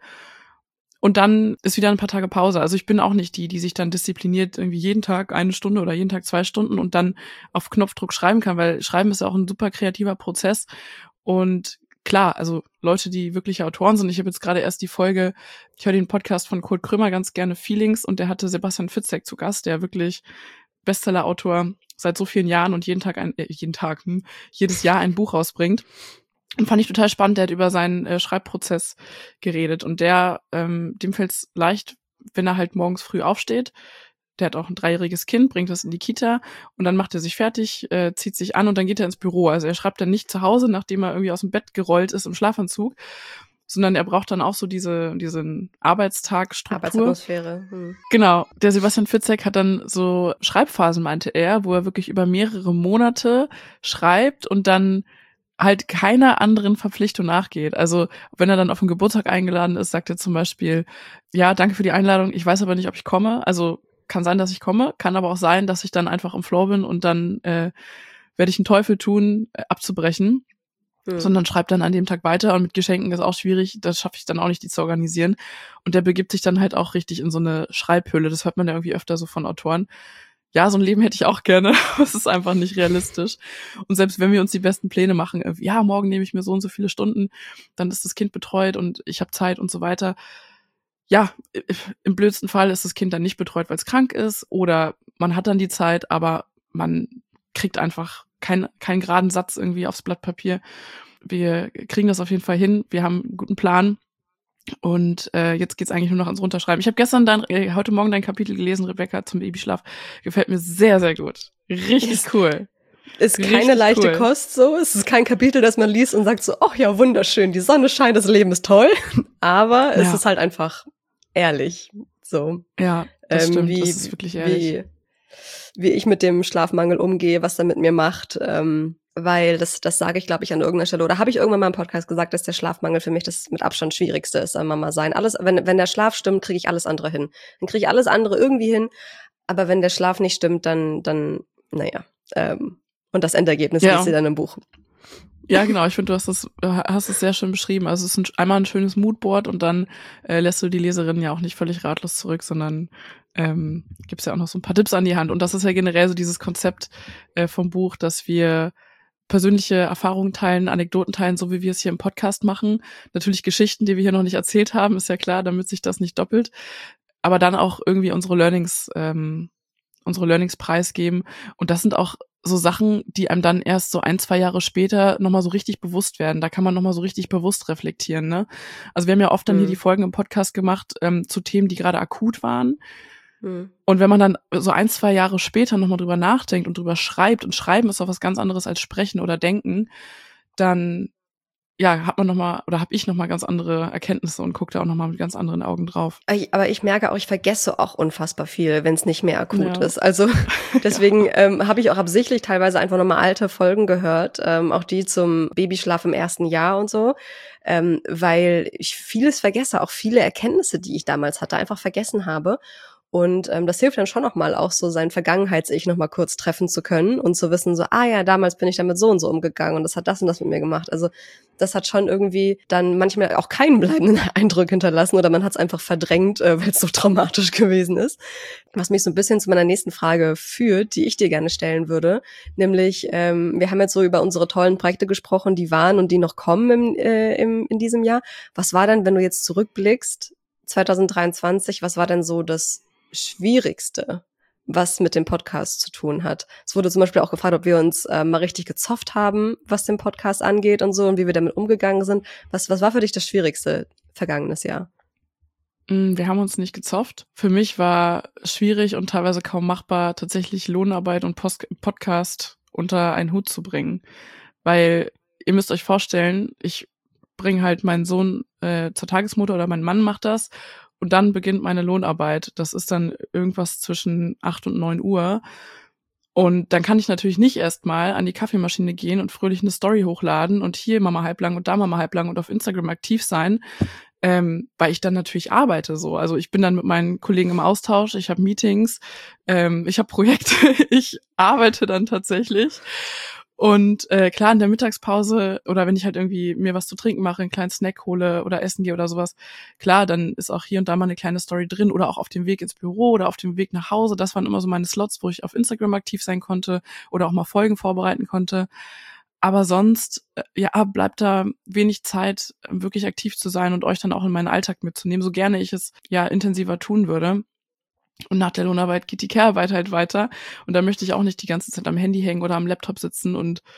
Und dann ist wieder ein paar Tage Pause. Also ich bin auch nicht die, die sich dann diszipliniert irgendwie jeden Tag eine Stunde oder jeden Tag zwei Stunden und dann auf Knopfdruck schreiben kann, weil Schreiben ist ja auch ein super kreativer Prozess. Und klar, also Leute, die wirkliche Autoren sind. Ich habe jetzt gerade erst die Folge, ich höre den Podcast von Kurt Krömer ganz gerne, Feelings, und der hatte Sebastian Fitzek zu Gast, der wirklich Bestseller-Autor seit so vielen Jahren und jeden Tag ein, äh, jeden Tag, hm, jedes Jahr ein Buch rausbringt. Und fand ich total spannend, der hat über seinen äh, Schreibprozess geredet. Und der, ähm, dem fällt es leicht, wenn er halt morgens früh aufsteht. Der hat auch ein dreijähriges Kind, bringt das in die Kita und dann macht er sich fertig, äh, zieht sich an und dann geht er ins Büro. Also er schreibt dann nicht zu Hause, nachdem er irgendwie aus dem Bett gerollt ist im Schlafanzug, sondern er braucht dann auch so diese diesen Arbeitstagstruktur. Arbeitsatmosphäre. Hm. Genau. Der Sebastian Fitzek hat dann so Schreibphasen, meinte er, wo er wirklich über mehrere Monate schreibt und dann halt keiner anderen Verpflichtung nachgeht. Also wenn er dann auf den Geburtstag eingeladen ist, sagt er zum Beispiel, ja, danke für die Einladung, ich weiß aber nicht, ob ich komme. Also kann sein, dass ich komme, kann aber auch sein, dass ich dann einfach im Flow bin und dann äh, werde ich einen Teufel tun, äh, abzubrechen. Mhm. Sondern schreibt dann an dem Tag weiter und mit Geschenken ist auch schwierig, das schaffe ich dann auch nicht, die zu organisieren. Und der begibt sich dann halt auch richtig in so eine Schreibhöhle. Das hört man ja irgendwie öfter so von Autoren. Ja, so ein Leben hätte ich auch gerne. Das ist einfach nicht realistisch. Und selbst wenn wir uns die besten Pläne machen, ja, morgen nehme ich mir so und so viele Stunden, dann ist das Kind betreut und ich habe Zeit und so weiter. Ja, im blödsten Fall ist das Kind dann nicht betreut, weil es krank ist oder man hat dann die Zeit, aber man kriegt einfach keinen keinen geraden Satz irgendwie aufs Blatt Papier. Wir kriegen das auf jeden Fall hin. Wir haben einen guten Plan. Und äh, jetzt geht's eigentlich nur noch ans Runterschreiben. Ich habe gestern dein, äh, heute Morgen dein Kapitel gelesen, Rebecca, zum Babyschlaf. Gefällt mir sehr, sehr gut. Richtig ist, cool. Ist keine Richtig leichte cool. Kost so. Es ist kein Kapitel, das man liest und sagt so, ach ja, wunderschön, die Sonne scheint, das Leben ist toll. Aber ja. es ist halt einfach ehrlich. So. Ja, das ähm, stimmt. Wie, das ist wirklich ehrlich. Wie, wie ich mit dem Schlafmangel umgehe, was er mit mir macht. Ähm, Weil das, das sage ich, glaube ich, an irgendeiner Stelle. Oder habe ich irgendwann mal im Podcast gesagt, dass der Schlafmangel für mich das mit Abstand Schwierigste ist an Mama sein. Alles, wenn, wenn der Schlaf stimmt, kriege ich alles andere hin. Dann kriege ich alles andere irgendwie hin. Aber wenn der Schlaf nicht stimmt, dann, dann, naja. Ähm, und das Endergebnis ja. liest sie dann im Buch. Ja, genau. Ich finde, du hast es, hast es sehr schön beschrieben. Also es ist ein, einmal ein schönes Moodboard und dann äh, lässt du die Leserinnen ja auch nicht völlig ratlos zurück, sondern ähm, gibst ja auch noch so ein paar Tipps an die Hand. Und das ist ja generell so dieses Konzept äh, vom Buch, dass wir persönliche Erfahrungen teilen, Anekdoten teilen, so wie wir es hier im Podcast machen. Natürlich Geschichten, die wir hier noch nicht erzählt haben, ist ja klar, damit sich das nicht doppelt. Aber dann auch irgendwie unsere Learnings, ähm, unsere Learnings preisgeben. Und das sind auch so Sachen, die einem dann erst so ein, zwei Jahre später nochmal so richtig bewusst werden. Da kann man nochmal so richtig bewusst reflektieren, ne? Also wir haben ja oft dann mhm. hier die Folgen im Podcast gemacht ähm, zu Themen, die gerade akut waren. Mhm. Und wenn man dann so ein, zwei Jahre später nochmal drüber nachdenkt und drüber schreibt, und Schreiben ist auch was ganz anderes als Sprechen oder Denken, dann ja, hat man nochmal, oder habe ich nochmal ganz andere Erkenntnisse und gucke da auch nochmal mit ganz anderen Augen drauf. Aber ich merke auch, ich vergesse auch unfassbar viel, wenn es nicht mehr akut ja. ist. Also deswegen ja. ähm, habe ich auch absichtlich teilweise einfach nochmal alte Folgen gehört, ähm, auch die zum Babyschlaf im ersten Jahr und so, ähm, weil ich vieles vergesse, auch viele Erkenntnisse, die ich damals hatte, einfach vergessen habe. Und ähm, das hilft dann schon nochmal auch so, sein Vergangenheits-Ich nochmal kurz treffen zu können und zu wissen so, ah ja, damals bin ich damit so und so umgegangen und das hat das und das mit mir gemacht. Also das hat schon irgendwie dann manchmal auch keinen bleibenden Eindruck hinterlassen oder man hat es einfach verdrängt, äh, weil es so traumatisch gewesen ist. Was mich so ein bisschen zu meiner nächsten Frage führt, die ich dir gerne stellen würde, nämlich ähm, wir haben jetzt so über unsere tollen Projekte gesprochen, die waren und die noch kommen im, äh, im, in diesem Jahr. Was war denn, wenn du jetzt zurückblickst, zwanzig dreiundzwanzig, was war denn so das Schwierigste, was mit dem Podcast zu tun hat? Es wurde zum Beispiel auch gefragt, ob wir uns äh, mal richtig gezofft haben, was den Podcast angeht und so und wie wir damit umgegangen sind. Was, was war für dich das Schwierigste vergangenes Jahr? Wir haben uns nicht gezofft. Für mich war schwierig und teilweise kaum machbar, tatsächlich Lohnarbeit und Post- Podcast unter einen Hut zu bringen. Weil ihr müsst euch vorstellen, ich bringe halt meinen Sohn äh, zur Tagesmutter oder mein Mann macht das. Und dann beginnt meine Lohnarbeit. Das ist dann irgendwas zwischen acht und neun Uhr. Und dann kann ich natürlich nicht erstmal an die Kaffeemaschine gehen und fröhlich eine Story hochladen und hier Mama halblang und da Mama halblang und auf Instagram aktiv sein, ähm, weil ich dann natürlich arbeite so. Also ich bin dann mit meinen Kollegen im Austausch, ich habe Meetings, ähm, ich habe Projekte, ich arbeite dann tatsächlich. Und äh, klar, in der Mittagspause oder wenn ich halt irgendwie mir was zu trinken mache, einen kleinen Snack hole oder essen gehe oder sowas, klar, dann ist auch hier und da mal eine kleine Story drin oder auch auf dem Weg ins Büro oder auf dem Weg nach Hause. Das waren immer so meine Slots, wo ich auf Instagram aktiv sein konnte oder auch mal Folgen vorbereiten konnte. Aber sonst, äh, ja, bleibt da wenig Zeit, wirklich aktiv zu sein und euch dann auch in meinen Alltag mitzunehmen, so gerne ich es ja intensiver tun würde. Und nach der Lohnarbeit geht die Care-Arbeit halt weiter. Und da möchte ich auch nicht die ganze Zeit am Handy hängen oder am Laptop sitzen und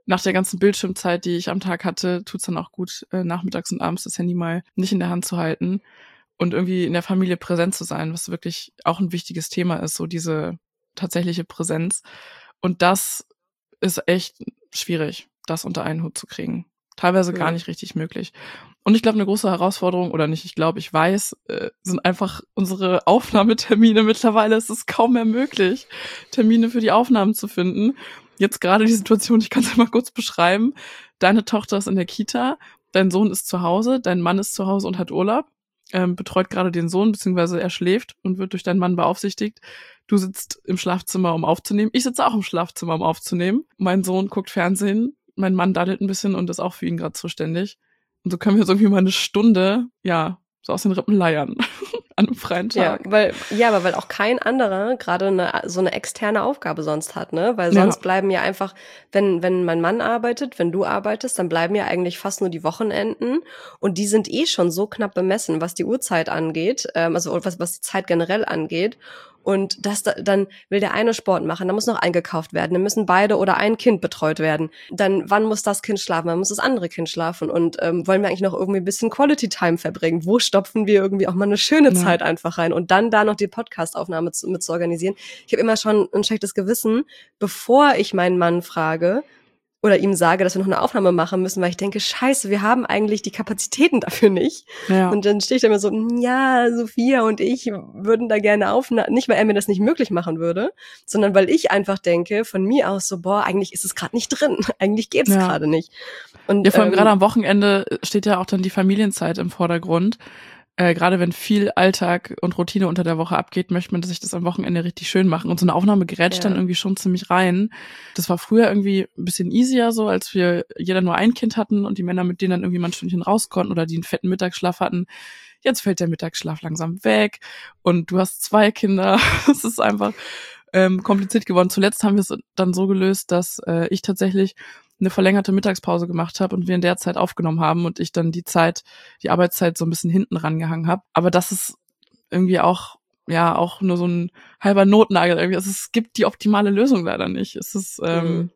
nach der ganzen Bildschirmzeit, die ich am Tag hatte, tut's dann auch gut, äh, nachmittags und abends das Handy mal nicht in der Hand zu halten und irgendwie in der Familie präsent zu sein, was wirklich auch ein wichtiges Thema ist, so diese tatsächliche Präsenz. Und das ist echt schwierig, das unter einen Hut zu kriegen. Teilweise gar nicht richtig möglich. Und ich glaube, eine große Herausforderung, oder nicht, ich glaube, ich weiß, äh, sind einfach unsere Aufnahmetermine mittlerweile. Es ist kaum mehr möglich, Termine für die Aufnahmen zu finden. Jetzt gerade die Situation, ich kann es mal kurz beschreiben. Deine Tochter ist in der Kita, dein Sohn ist zu Hause, dein Mann ist zu Hause und hat Urlaub, ähm, betreut gerade den Sohn, beziehungsweise er schläft und wird durch deinen Mann beaufsichtigt. Du sitzt im Schlafzimmer, um aufzunehmen. Ich sitze auch im Schlafzimmer, um aufzunehmen. Mein Sohn guckt Fernsehen, mein Mann daddelt ein bisschen und ist auch für ihn gerade zuständig. Und so können wir jetzt irgendwie mal eine Stunde, ja, so aus den Rippen leiern an einem freien Tag. Ja, weil, ja, aber weil auch kein anderer gerade eine, so eine externe Aufgabe sonst hat, ne? Weil sonst Ja. bleiben ja einfach, wenn, wenn mein Mann arbeitet, wenn du arbeitest, dann bleiben ja eigentlich fast nur die Wochenenden und die sind eh schon so knapp bemessen, was die Uhrzeit angeht, ähm, also was, was die Zeit generell angeht. Und das da, dann will der eine Sport machen, dann muss noch eingekauft werden, dann müssen beide oder ein Kind betreut werden. Dann, wann muss das Kind schlafen, wann muss das andere Kind schlafen? Und ähm, wollen wir eigentlich noch irgendwie ein bisschen Quality Time verbringen? Wo stopfen wir irgendwie auch mal eine schöne Ja. Zeit einfach rein? Und dann da noch die Podcast-Aufnahme zu, mit zu organisieren. Ich habe immer schon ein schlechtes Gewissen, bevor ich meinen Mann frage oder ihm sage, dass wir noch eine Aufnahme machen müssen, weil ich denke, scheiße, wir haben eigentlich die Kapazitäten dafür nicht. Ja. Und dann stehe ich da immer so, ja, Sophia und ich würden da gerne aufnehmen, nicht weil er mir das nicht möglich machen würde, sondern weil ich einfach denke, von mir aus so, boah, eigentlich ist es gerade nicht drin, eigentlich geht's Ja. gerade nicht. Und Ja, vor allem ähm, gerade am Wochenende steht ja auch dann die Familienzeit im Vordergrund. Äh, gerade wenn viel Alltag und Routine unter der Woche abgeht, möchte man sich das am Wochenende richtig schön machen. Und so eine Aufnahme grätscht Ja. dann irgendwie schon ziemlich rein. Das war früher irgendwie ein bisschen easier so, als wir jeder nur ein Kind hatten und die Männer mit denen dann irgendwie mal ein Stündchen raus konnten oder die einen fetten Mittagsschlaf hatten. Jetzt fällt der Mittagsschlaf langsam weg und du hast zwei Kinder. Es ist einfach ähm, kompliziert geworden. Zuletzt haben wir es dann so gelöst, dass äh, ich tatsächlich eine verlängerte Mittagspause gemacht habe und wir in der Zeit aufgenommen haben und ich dann die Zeit, die Arbeitszeit so ein bisschen hinten rangehangen habe. Aber das ist irgendwie auch, ja, auch nur so ein halber Notnagel irgendwie. Also es gibt die optimale Lösung leider nicht. Es ist ähm, Mhm.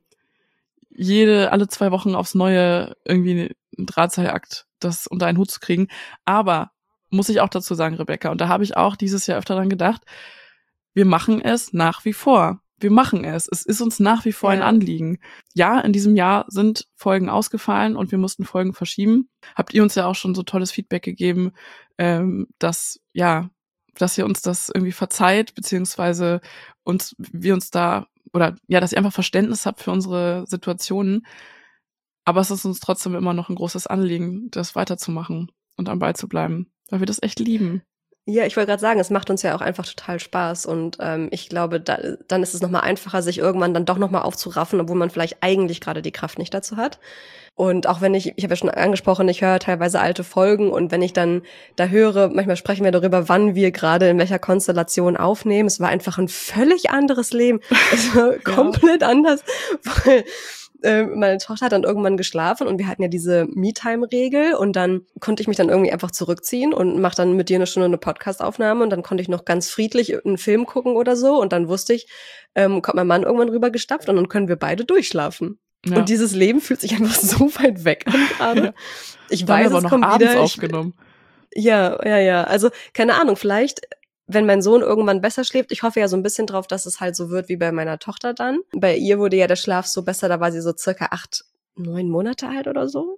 jede, alle zwei Wochen aufs Neue irgendwie ein Drahtseilakt, das unter einen Hut zu kriegen. Aber muss ich auch dazu sagen, Rebecca, und da habe ich auch dieses Jahr öfter dran gedacht, wir machen es nach wie vor. Wir machen es. Es ist uns nach wie vor ein Ja. Anliegen. Ja, in diesem Jahr sind Folgen ausgefallen und wir mussten Folgen verschieben. Habt ihr uns ja auch schon so tolles Feedback gegeben, ähm, dass, ja, dass ihr uns das irgendwie verzeiht, beziehungsweise uns, wir uns da, oder ja, dass ihr einfach Verständnis habt für unsere Situationen. Aber es ist uns trotzdem immer noch ein großes Anliegen, das weiterzumachen und am Ball zu bleiben, weil wir das echt lieben. Ja, ich wollte gerade sagen, es macht uns ja auch einfach total Spaß und ähm, ich glaube, da, dann ist es nochmal einfacher, sich irgendwann dann doch nochmal aufzuraffen, obwohl man vielleicht eigentlich gerade die Kraft nicht dazu hat. Und auch wenn ich, ich habe ja schon angesprochen, ich höre teilweise alte Folgen und wenn ich dann da höre, manchmal sprechen wir darüber, wann wir gerade in welcher Konstellation aufnehmen. Es war einfach ein völlig anderes Leben. Es war komplett anders, weil meine Tochter hat dann irgendwann geschlafen und wir hatten ja diese Me-Time-Regel und dann konnte ich mich dann irgendwie einfach zurückziehen und mach dann mit dir eine Stunde eine Podcast-Aufnahme und dann konnte ich noch ganz friedlich einen Film gucken oder so und dann wusste ich, ähm, kommt mein Mann irgendwann rüber gestapft und dann können wir beide durchschlafen. Ja. Und dieses Leben fühlt sich einfach so weit weg an gerade. Ja. Ich dann weiß, aber es noch kommt abends wieder. aufgenommen. Ich, ja, ja, ja. Also keine Ahnung, vielleicht wenn mein Sohn irgendwann besser schläft, ich hoffe ja so ein bisschen drauf, dass es halt so wird wie bei meiner Tochter dann. Bei ihr wurde ja der Schlaf so besser, da war sie so circa acht, neun Monate alt oder so.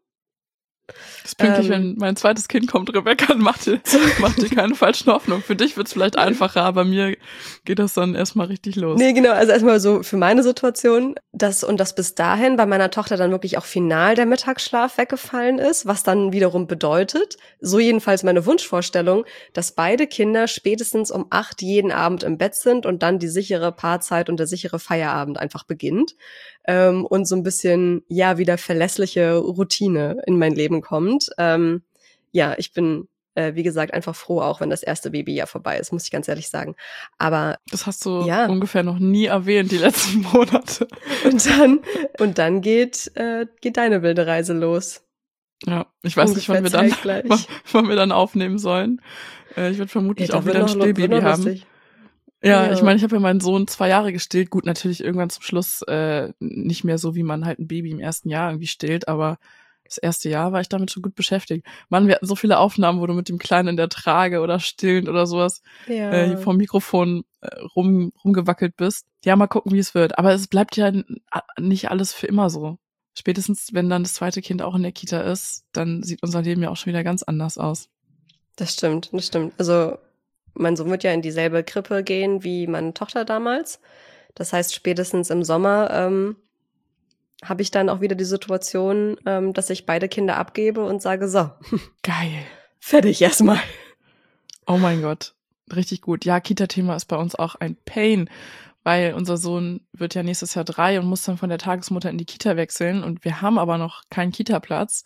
Das ist pünktlich, Ähm, wenn mein zweites Kind kommt, Rebecca, und macht dir, macht dir keine falschen Hoffnungen. Für dich wird's vielleicht einfacher, aber mir geht das dann erstmal richtig los. Nee, genau, also erstmal so für meine Situation, dass und dass bis dahin bei meiner Tochter dann wirklich auch final der Mittagsschlaf weggefallen ist, was dann wiederum bedeutet, so jedenfalls meine Wunschvorstellung, dass beide Kinder spätestens um acht jeden Abend im Bett sind und dann die sichere Paarzeit und der sichere Feierabend einfach beginnt ähm, und so ein bisschen, ja, wieder verlässliche Routine in mein Leben kommt. Ähm, ja, ich bin, äh, wie gesagt, einfach froh, auch wenn das erste Babyjahr vorbei ist, muss ich ganz ehrlich sagen. Aber das hast du ja. ungefähr noch nie erwähnt, die letzten Monate. Und dann, und dann geht, äh, geht deine wilde Reise los. Ja, ich weiß nicht, wann wir dann, wann, wann wir dann aufnehmen sollen. Äh, ich werde vermutlich Ja, auch wieder ein Stillbaby haben. Lustig. Ja, Ja. ich meine, ich habe ja meinen Sohn zwei Jahre gestillt. Gut, natürlich irgendwann zum Schluss äh, nicht mehr so, wie man halt ein Baby im ersten Jahr irgendwie stillt, aber das erste Jahr war ich damit schon gut beschäftigt. Mann, wir hatten so viele Aufnahmen, wo du mit dem Kleinen in der Trage oder stillend oder sowas Ja. äh, hier vom Mikrofon äh, rum rumgewackelt bist. Ja, mal gucken, wie es wird. Aber es bleibt ja n- a- nicht alles für immer so. Spätestens, wenn dann das zweite Kind auch in der Kita ist, dann sieht unser Leben ja auch schon wieder ganz anders aus. Das stimmt, das stimmt. Also mein Sohn wird ja in dieselbe Krippe gehen wie meine Tochter damals. Das heißt, spätestens im Sommer ähm, habe ich dann auch wieder die Situation, ähm, dass ich beide Kinder abgebe und sage, so, Geil. fertig erstmal. Oh mein Gott, richtig gut. Ja, Kita-Thema ist bei uns auch ein Pain, weil unser Sohn wird ja nächstes Jahr drei und muss dann von der Tagesmutter in die Kita wechseln und wir haben aber noch keinen Kita-Platz.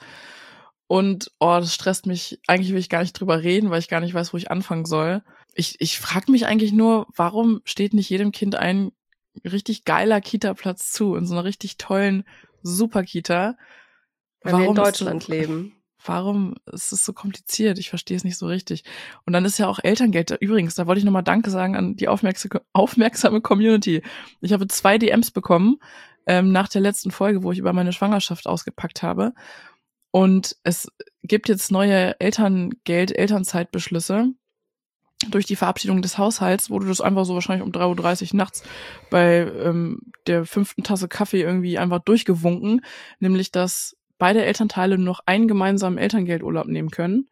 Und oh, das stresst mich. Eigentlich will ich gar nicht drüber reden, weil ich gar nicht weiß, wo ich anfangen soll. Ich, ich frage mich eigentlich nur, warum steht nicht jedem Kind ein richtig geiler Kita-Platz zu, in so einer richtig tollen Super-Kita? Weil wir in Warum ist Deutschland das- leben. Warum ist es so kompliziert? Ich verstehe es nicht so richtig. Und dann ist ja auch Elterngeld. Übrigens, da wollte ich nochmal Danke sagen an die aufmerksame, aufmerksame Community. Ich habe zwei D Ms bekommen ähm, nach der letzten Folge, wo ich über meine Schwangerschaft ausgepackt habe. Und es gibt jetzt neue Elterngeld, Elternzeitbeschlüsse durch die Verabschiedung des Haushalts, wo du das einfach so wahrscheinlich um drei Uhr dreißig nachts bei ähm, der fünften Tasse Kaffee irgendwie einfach durchgewunken, nämlich dass beide Elternteile nur noch einen gemeinsamen Elterngeldurlaub nehmen können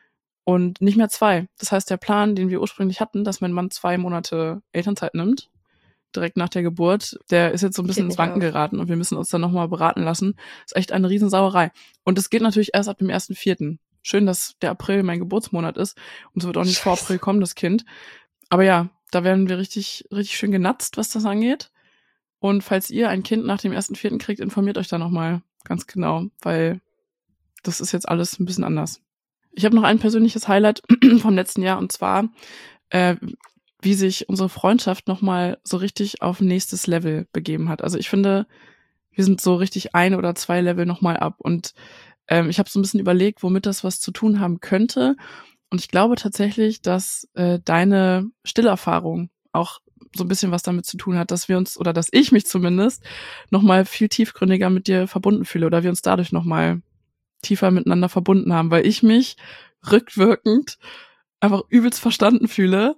und nicht mehr zwei. Das heißt, der Plan, den wir ursprünglich hatten, dass mein Mann zwei Monate Elternzeit nimmt, direkt nach der Geburt, der ist jetzt so ein bisschen Geht ins nicht Wanken auf. geraten und wir müssen uns dann nochmal beraten lassen. Ist echt eine Riesensauerei. Und es geht natürlich erst ab dem ersten Vierten. Schön, dass der April mein Geburtsmonat ist und es wird auch nicht vor Scheiße. April kommen, das Kind. Aber ja, da werden wir richtig, richtig schön genatzt, was das angeht. Und falls ihr ein Kind nach dem ersten Vierten kriegt, informiert euch da nochmal ganz genau, weil das ist jetzt alles ein bisschen anders. Ich habe noch ein persönliches Highlight vom letzten Jahr und zwar, äh, wie sich unsere Freundschaft nochmal so richtig auf ein nächstes Level begeben hat. Also ich finde, wir sind so richtig ein oder zwei Level nochmal ab. Und ähm, ich habe so ein bisschen überlegt, womit das was zu tun haben könnte. Und ich glaube tatsächlich, dass äh, deine Stillerfahrung auch so ein bisschen was damit zu tun hat, dass wir uns, oder dass ich mich zumindest, nochmal viel tiefgründiger mit dir verbunden fühle oder wir uns dadurch nochmal tiefer miteinander verbunden haben, weil ich mich rückwirkend einfach übelst verstanden fühle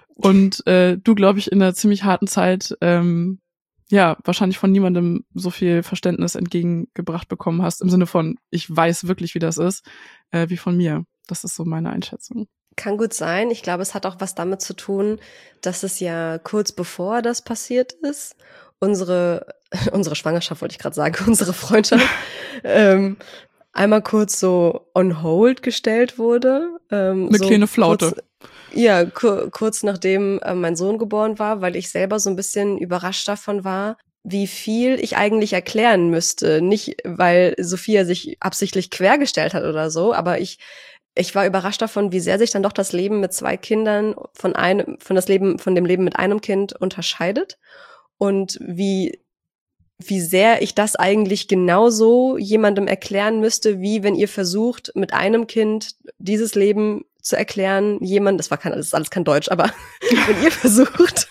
und äh, du, glaube ich, in einer ziemlich harten Zeit ähm, ja wahrscheinlich von niemandem so viel Verständnis entgegengebracht bekommen hast, im Sinne von, ich weiß wirklich, wie das ist, äh, wie von mir. Das ist so meine Einschätzung. Kann gut sein. Ich glaube, es hat auch was damit zu tun, dass es ja kurz bevor das passiert ist, unsere, unsere Schwangerschaft, wollte ich gerade sagen, unsere Freundschaft, ähm, einmal kurz so on hold gestellt wurde. Ähm, Eine so kleine Flaute. Kurz, ja, ku- kurz nachdem äh, mein Sohn geboren war, weil ich selber so ein bisschen überrascht davon war, wie viel ich eigentlich erklären müsste. Nicht, weil Sophia sich absichtlich quergestellt hat oder so, aber ich Ich war überrascht davon, wie sehr sich dann doch das Leben mit zwei Kindern von einem, von das Leben, von dem Leben mit einem Kind unterscheidet und wie, wie sehr ich das eigentlich genauso jemandem erklären müsste, wie wenn ihr versucht, mit einem Kind dieses Leben zu erklären, jemand, das war kein, das ist alles kein Deutsch, aber wenn ihr versucht,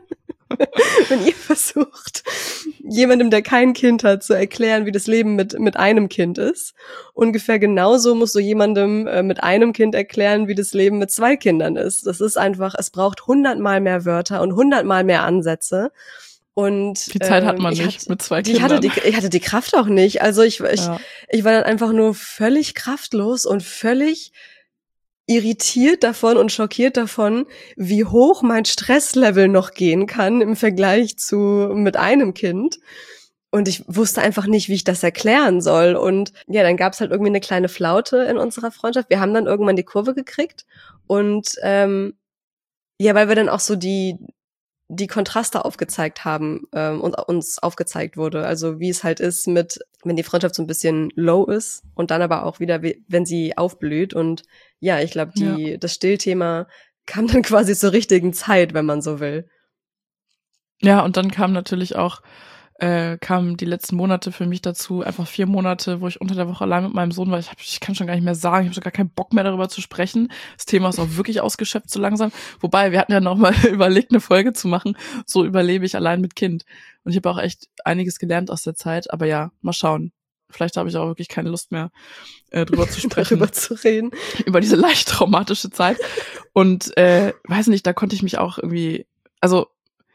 wenn ihr versucht, jemandem, der kein Kind hat, zu erklären, wie das Leben mit mit einem Kind ist. Ungefähr genauso musst du jemandem äh, mit einem Kind erklären, wie das Leben mit zwei Kindern ist. Das ist einfach, es braucht hundertmal mehr Wörter und hundertmal mehr Ansätze. Und Die Zeit ähm, hat man ich nicht hatte, mit zwei ich Kindern. hatte die, ich hatte die Kraft auch nicht. Also ich, ich, Ja. ich war dann einfach nur völlig kraftlos und völlig irritiert davon und schockiert davon, wie hoch mein Stresslevel noch gehen kann im Vergleich zu mit einem Kind. Und ich wusste einfach nicht, wie ich das erklären soll. Und ja, dann gab es halt irgendwie eine kleine Flaute in unserer Freundschaft. Wir haben dann irgendwann die Kurve gekriegt. Und ähm, ja, weil wir dann auch so die die Kontraste aufgezeigt haben ähm, und uns aufgezeigt wurde. Also wie es halt ist mit, wenn die Freundschaft so ein bisschen low ist und dann aber auch wieder, wenn sie aufblüht. Und ja, ich glaube, die Ja. das Stillthema kam dann quasi zur richtigen Zeit, wenn man so will. Ja, und dann kam natürlich auch äh, kamen die letzten Monate für mich dazu, einfach vier Monate, wo ich unter der Woche allein mit meinem Sohn war. Ich, hab, ich kann schon gar nicht mehr sagen, ich habe schon gar keinen Bock mehr darüber zu sprechen. Das Thema ist auch wirklich ausgeschöpft so langsam. Wobei, wir hatten ja noch mal überlegt, eine Folge zu machen, so überlebe ich allein mit Kind. Und ich habe auch echt einiges gelernt aus der Zeit. Aber ja, mal schauen. Vielleicht habe ich auch wirklich keine Lust mehr, äh, drüber zu sprechen. Darüber zu reden. Über diese leicht traumatische Zeit. Und äh, weiß nicht, da konnte ich mich auch irgendwie, also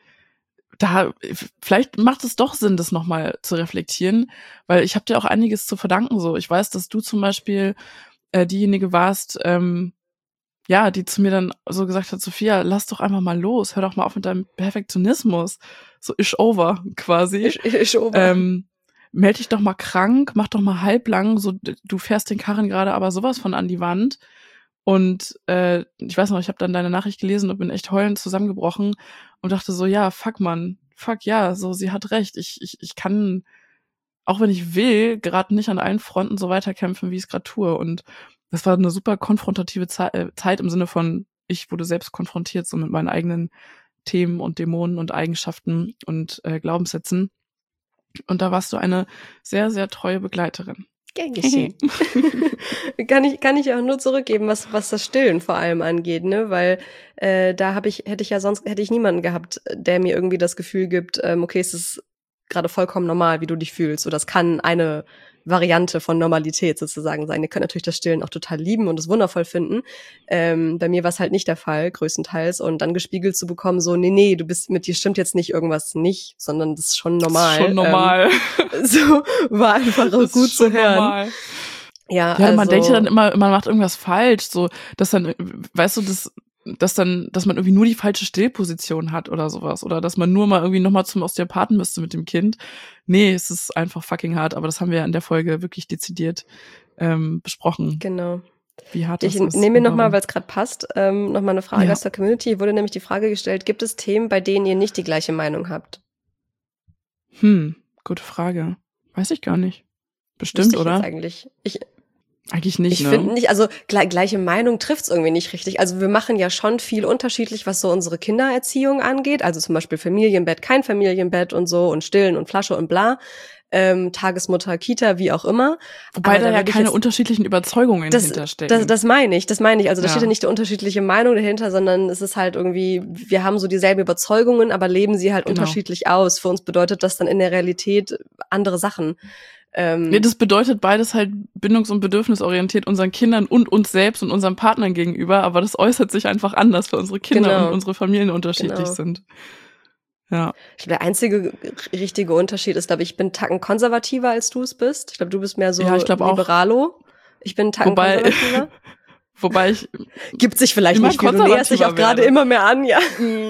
da, vielleicht macht es doch Sinn, das nochmal zu reflektieren, weil ich habe dir auch einiges zu verdanken. So, ich weiß, dass du zum Beispiel äh, diejenige warst, ähm, ja, die zu mir dann so gesagt hat, Sophia, lass doch einfach mal los, hör doch mal auf mit deinem Perfektionismus. So ish over quasi. Ish, ish over. Ähm, meld dich doch mal krank, mach doch mal halblang, so du fährst den Karren gerade aber sowas von an die Wand. Und äh, ich weiß noch, ich habe dann deine Nachricht gelesen und bin echt heulend zusammengebrochen und dachte so, ja, fuck man, fuck ja, so sie hat recht. Ich ich ich kann, auch wenn ich will, gerade nicht an allen Fronten so weiterkämpfen, wie ich es gerade tue. Und das war eine super konfrontative Ze- äh, Zeit im Sinne von, ich wurde selbst konfrontiert so mit meinen eigenen Themen und Dämonen und Eigenschaften und äh, Glaubenssätzen. Und da warst du eine sehr, sehr treue Begleiterin. Gern geschehen. kann ich kann ich auch nur zurückgeben, was was das Stillen vor allem angeht, ne, weil äh, da habe ich hätte ich ja sonst hätte ich niemanden gehabt, der mir irgendwie das Gefühl gibt, ähm, okay, es ist gerade vollkommen normal, wie du dich fühlst, oder das kann eine Variante von Normalität sozusagen sein. Ihr könnt natürlich das Stillen auch total lieben und es wundervoll finden. Ähm, bei mir war es halt nicht der Fall, größtenteils. Und dann gespiegelt zu bekommen, so, nee, nee, du bist, mit dir stimmt jetzt nicht irgendwas nicht, sondern das ist schon normal. Das ist schon normal. Ähm, so war einfach auch gut zu hören. Normal. Ja, ja, also, man denkt ja dann immer, man macht irgendwas falsch, so, dass dann, weißt du, das, dass dann, dass man irgendwie nur die falsche Stillposition hat oder sowas, oder dass man nur mal irgendwie nochmal zum Osteopathen müsste mit dem Kind. Nee, es ist einfach fucking hart, aber das haben wir ja in der Folge wirklich dezidiert ähm, besprochen. Genau. Wie hart das ich ist. Ich nehme mir nochmal, weil es gerade passt, ähm, nochmal eine Frage ja. aus der Community. Hier wurde nämlich die Frage gestellt, gibt es Themen, bei denen ihr nicht die gleiche Meinung habt? Hm, gute Frage. Weiß ich gar nicht. Bestimmt, ich oder? Jetzt eigentlich. Ich Eigentlich nicht, Ich ne? finde nicht, also gleich, gleiche Meinung trifft's irgendwie nicht richtig. Also wir machen ja schon viel unterschiedlich, was so unsere Kindererziehung angeht. Also zum Beispiel Familienbett, kein Familienbett und so und Stillen und Flasche und bla. Ähm, Tagesmutter, Kita, wie auch immer. Wobei Aber da ja keine jetzt, unterschiedlichen Überzeugungen das, hinterstecken. Das, das meine ich, das meine ich. Also da ja. steht ja nicht die unterschiedliche Meinung dahinter, sondern es ist halt irgendwie, wir haben so dieselben Überzeugungen, aber leben sie halt genau. unterschiedlich aus. Für uns bedeutet das dann in der Realität andere Sachen. Ähm, nee, das bedeutet beides halt bindungs- und bedürfnisorientiert unseren Kindern und uns selbst und unseren Partnern gegenüber, aber das äußert sich einfach anders, weil unsere Kinder genau. und unsere Familien unterschiedlich genau. sind. Ja. Ich glaube, der einzige richtige Unterschied ist, glaube ich, ich bin einen Tacken konservativer, als du es bist. Ich glaube, du bist mehr so ja, ich Liberalo. Auch. Ich bin einen Tacken wobei, konservativer. Wobei ich Gibt sich vielleicht nicht viel, du näherst dich auch gerade immer mehr an, ja.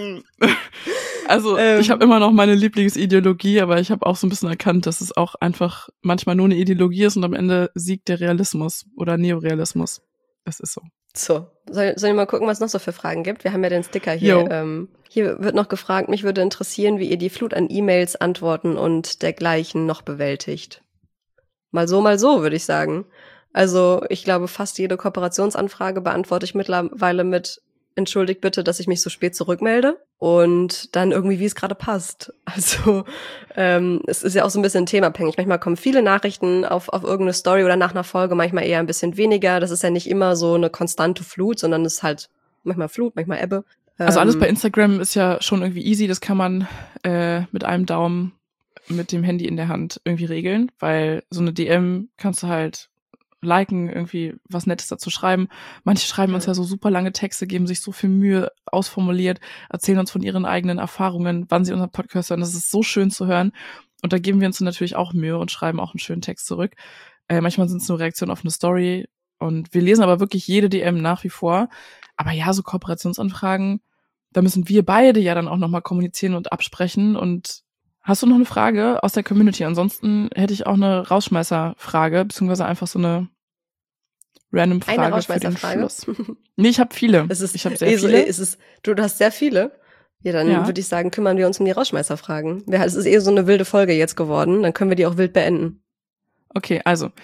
Also ähm. ich habe immer noch meine Lieblingsideologie, aber ich habe auch so ein bisschen erkannt, dass es auch einfach manchmal nur eine Ideologie ist und am Ende siegt der Realismus oder Neorealismus. Das ist so. So, soll, soll ich mal gucken, was es noch so für Fragen gibt? Wir haben ja den Sticker hier. Ähm, hier wird noch gefragt, mich würde interessieren, wie ihr die Flut an E-Mails, Antworten und dergleichen noch bewältigt. Mal so, mal so, würde ich sagen. Also ich glaube, fast jede Kooperationsanfrage beantworte ich mittlerweile mit entschuldigt bitte, dass ich mich so spät zurückmelde und dann irgendwie, wie es gerade passt. Also ähm, es ist ja auch so ein bisschen themenabhängig. Manchmal kommen viele Nachrichten auf auf irgendeine Story oder nach einer Folge, manchmal eher ein bisschen weniger. Das ist ja nicht immer so eine konstante Flut, sondern es ist halt manchmal Flut, manchmal Ebbe. Also alles bei Instagram ist ja schon irgendwie easy. Das kann man äh, mit einem Daumen mit dem Handy in der Hand irgendwie regeln, weil so eine D M kannst du halt liken, irgendwie was Nettes dazu schreiben. Manche schreiben uns ja so super lange Texte, geben sich so viel Mühe, ausformuliert, erzählen uns von ihren eigenen Erfahrungen, wann sie unseren Podcast hören. Das ist so schön zu hören. Und da geben wir uns natürlich auch Mühe und schreiben auch einen schönen Text zurück. Äh, manchmal sind es nur Reaktionen auf eine Story. Und wir lesen aber wirklich jede D M nach wie vor. Aber ja, so Kooperationsanfragen, da müssen wir beide ja dann auch nochmal kommunizieren und absprechen. Und hast du noch eine Frage aus der Community? Ansonsten hätte ich auch eine Rausschmeißerfrage, beziehungsweise einfach so eine random Frage eine Rausschmeißerfrage? Für den Schluss. Nee, ich habe viele. Es ist, ich habe sehr so, viele. Ist es, du, du hast sehr viele? Ja, dann ja. würde ich sagen, kümmern wir uns um die Rausschmeißerfragen. Es ist eh so eine wilde Folge jetzt geworden, dann können wir die auch wild beenden. Okay, also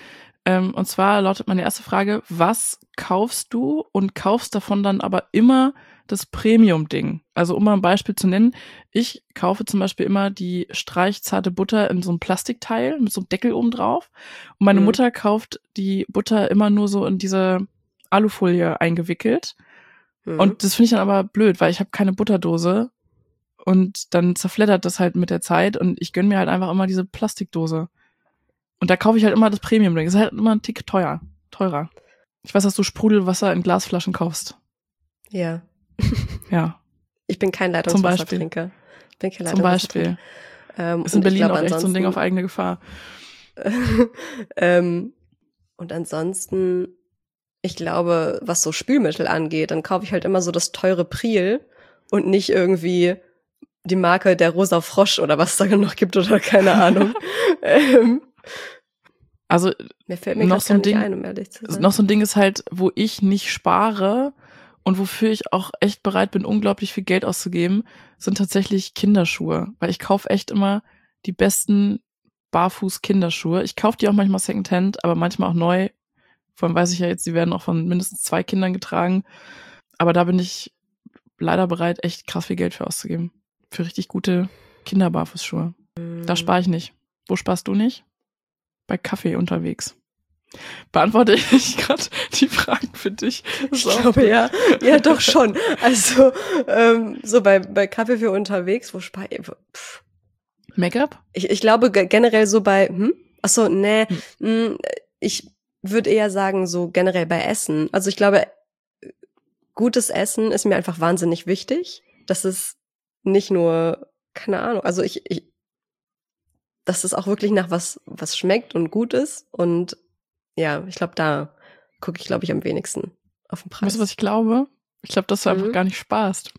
Ähm, und zwar lautet meine erste Frage, was kaufst du und kaufst davon dann aber immer das Premium-Ding? Also um mal ein Beispiel zu nennen, ich kaufe zum Beispiel immer die streichzarte Butter in so einem Plastikteil mit so einem Deckel oben drauf. Und meine Mhm. Mutter kauft die Butter immer nur so in diese Alufolie eingewickelt. Mhm. Und das finde ich dann aber blöd, weil ich habe keine Butterdose und dann zerfleddert das halt mit der Zeit und ich gönn mir halt einfach immer diese Plastikdose. Und da kaufe ich halt immer das Premium-Ding. Das ist halt immer ein Tick teuer, teurer. Ich weiß, dass du Sprudelwasser in Glasflaschen kaufst. Ja. Ja, Ich bin kein Zum Beispiel. Leitungswassertrinker. Ich bin kein zum Beispiel. Ähm, Ist in und ich Berlin glaube, auch echt so ein Ding auf ansonsten- eigene Gefahr. ähm, und ansonsten, ich glaube, was so Spülmittel angeht, dann kaufe ich halt immer so das teure Priel und nicht irgendwie die Marke der Rosa Frosch oder was da noch gibt oder keine Ahnung. ähm, Also mir fällt mir Noch grad so ein gar nicht Ding- ein, um ehrlich zu sein. noch so ein Ding ist halt, wo ich nicht spare und wofür ich auch echt bereit bin, unglaublich viel Geld auszugeben, sind tatsächlich Kinderschuhe. Weil ich kaufe echt immer die besten Barfuß-Kinderschuhe. Ich kaufe die auch manchmal Secondhand, aber manchmal auch neu. Vor allem weiß ich ja jetzt, die werden auch von mindestens zwei Kindern getragen. Aber da bin ich leider bereit, echt krass viel Geld für auszugeben. Für richtig gute Kinderbarfußschuhe. Da spare ich nicht. Wo sparst du nicht? Bei Kaffee unterwegs. Beantworte ich gerade die Fragen für dich? Ich glaube, ja. Ja, doch schon. Also, ähm, so bei, bei Kaffee für unterwegs, wo spare ich? Pff. Make-up? Ich, ich glaube ge- generell so bei, hm? Ach so, nee, hm. ich würde eher sagen, so generell bei Essen. Also ich glaube, gutes Essen ist mir einfach wahnsinnig wichtig. Das ist nicht nur, keine Ahnung, also ich, ich dass es auch wirklich nach was, was schmeckt und gut ist. Und ja, ich glaube, da gucke ich, glaube ich, am wenigsten auf den Preis. Weißt du, was ich glaube? Ich glaube, dass du Mhm. einfach gar nicht sparst.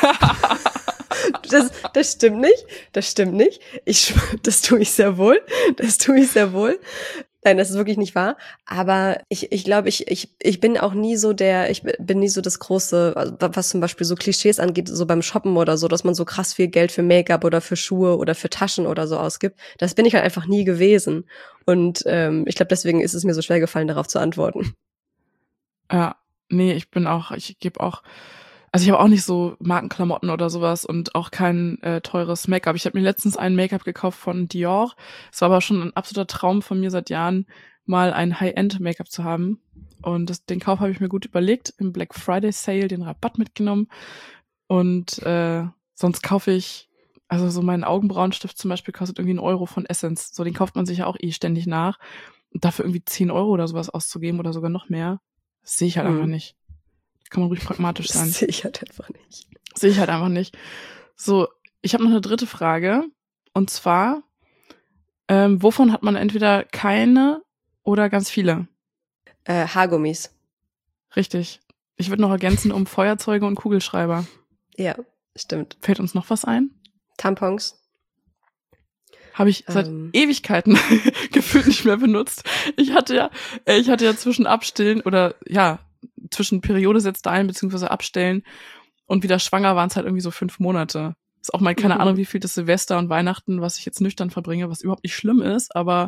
Das, das stimmt nicht. Das stimmt nicht. Ich, das tue ich sehr wohl. Das tue ich sehr wohl. Nein, das ist wirklich nicht wahr. Aber ich, ich glaube, ich, ich, ich bin auch nie so der, ich bin nie so das große, also was zum Beispiel so Klischees angeht, so beim Shoppen oder so, dass man so krass viel Geld für Make-up oder für Schuhe oder für Taschen oder so ausgibt. Das bin ich halt einfach nie gewesen. Und ähm, ich glaube, deswegen ist es mir so schwer gefallen, darauf zu antworten. Ja, nee, ich bin auch, ich gebe auch, also ich habe auch nicht so Markenklamotten oder sowas und auch kein äh, teures Make-up. Ich habe mir letztens ein Make-up gekauft von Dior. Es war aber schon ein absoluter Traum von mir seit Jahren, mal ein High-End-Make-up zu haben. Und das, den Kauf habe ich mir gut überlegt, im Black Friday Sale den Rabatt mitgenommen. Und äh, sonst kaufe ich, also so meinen Augenbrauenstift zum Beispiel kostet irgendwie einen Euro von Essence. So, den kauft man sich ja auch eh ständig nach. Und dafür irgendwie zehn Euro oder sowas auszugeben oder sogar noch mehr, das sehe ich halt Hm. einfach nicht. Kann man ruhig pragmatisch sein. Das sehe ich halt einfach nicht. Sehe ich halt einfach nicht. So, ich habe noch eine dritte Frage. Und zwar, ähm, wovon hat man entweder keine oder ganz viele? Äh, Haargummis. Richtig. Ich würde noch ergänzen um Feuerzeuge und Kugelschreiber. Ja, stimmt. Fällt uns noch was ein? Tampons. Habe ich seit Ähm. Ewigkeiten gefühlt nicht mehr benutzt. Ich hatte ja, äh, ich hatte ja zwischen Abstillen oder ja, zwischen Periode setzt ein, beziehungsweise Abstellen und wieder schwanger waren es halt irgendwie so fünf Monate. Ist auch mal keine Mhm. Ahnung, wie viel das Silvester und Weihnachten, was ich jetzt nüchtern verbringe, was überhaupt nicht schlimm ist, aber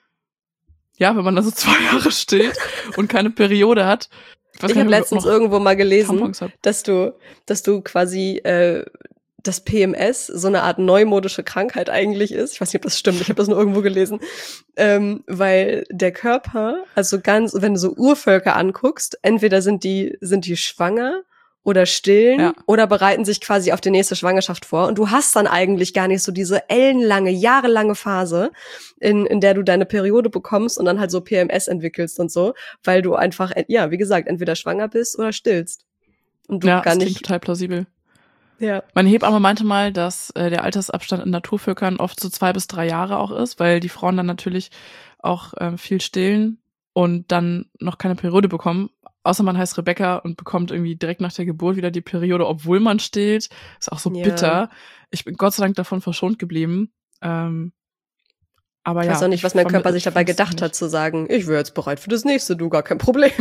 ja, wenn man da so zwei Jahre steht und keine Periode hat. Ich, weiß Ich gar habe nicht, ob letztens noch irgendwo mal gelesen, Tampons hab. dass du, dass du quasi äh, das P M S so eine Art neumodische Krankheit eigentlich ist. Ich weiß nicht, ob das stimmt. Ich habe das nur irgendwo gelesen, ähm, weil der Körper, also ganz, wenn du so Urvölker anguckst, entweder sind die sind die schwanger oder stillen Ja. oder bereiten sich quasi auf die nächste Schwangerschaft vor. Und du hast dann eigentlich gar nicht so diese ellenlange, jahrelange Phase, in, in der du deine Periode bekommst und dann halt so P M S entwickelst und so, weil du einfach, ja, wie gesagt, entweder schwanger bist oder stillst. Und du Ja, gar das klingt nicht. total plausibel. Ja. Meine Hebamme meinte mal, dass äh, der Altersabstand in Naturvölkern oft so zwei bis drei Jahre auch ist, weil die Frauen dann natürlich auch ähm, viel stillen und dann noch keine Periode bekommen. Außer man heißt Rebecca und bekommt irgendwie direkt nach der Geburt wieder die Periode, obwohl man stillt. Ist auch so Ja. bitter. Ich bin Gott sei Dank davon verschont geblieben. Ähm, aber Ich ja, weiß auch nicht, was mein vermi- Körper sich dabei vermisse gedacht nicht. hat, zu sagen, ich wäre jetzt bereit für das nächste, du, gar kein Problem.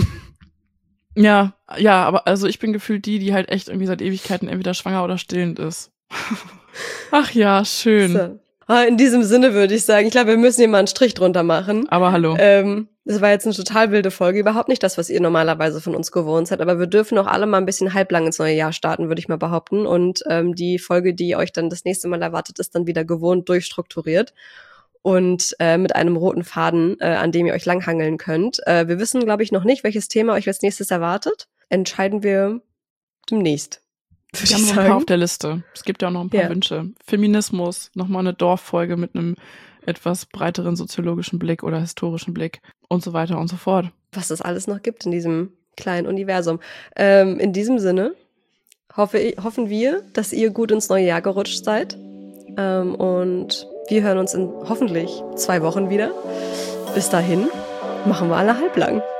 Ja, ja, aber also ich bin gefühlt die, die halt echt irgendwie seit Ewigkeiten entweder schwanger oder stillend ist. Ach ja, schön. So. In diesem Sinne würde ich sagen, ich glaube, wir müssen hier mal einen Strich drunter machen. Aber hallo. Ähm, das war jetzt eine total wilde Folge. Überhaupt nicht das, was ihr normalerweise von uns gewohnt seid. Aber wir dürfen auch alle mal ein bisschen halblang ins neue Jahr starten, würde ich mal behaupten. Und ähm, die Folge, die euch dann das nächste Mal erwartet, ist dann wieder gewohnt durchstrukturiert. Und äh, mit einem roten Faden, äh, an dem ihr euch langhangeln könnt. Äh, wir wissen, glaube ich, noch nicht, welches Thema euch als nächstes erwartet. Entscheiden wir demnächst. Wir haben noch ein paar auf der Liste. Es gibt ja auch noch ein paar Ja. Wünsche. Feminismus, nochmal eine Dorffolge mit einem etwas breiteren soziologischen Blick oder historischen Blick und so weiter und so fort. Was es alles noch gibt in diesem kleinen Universum. Ähm, in diesem Sinne hoffe ich, hoffen wir, dass ihr gut ins neue Jahr gerutscht seid. Ähm, und wir hören uns in hoffentlich zwei Wochen wieder. Bis dahin machen wir alle halblang.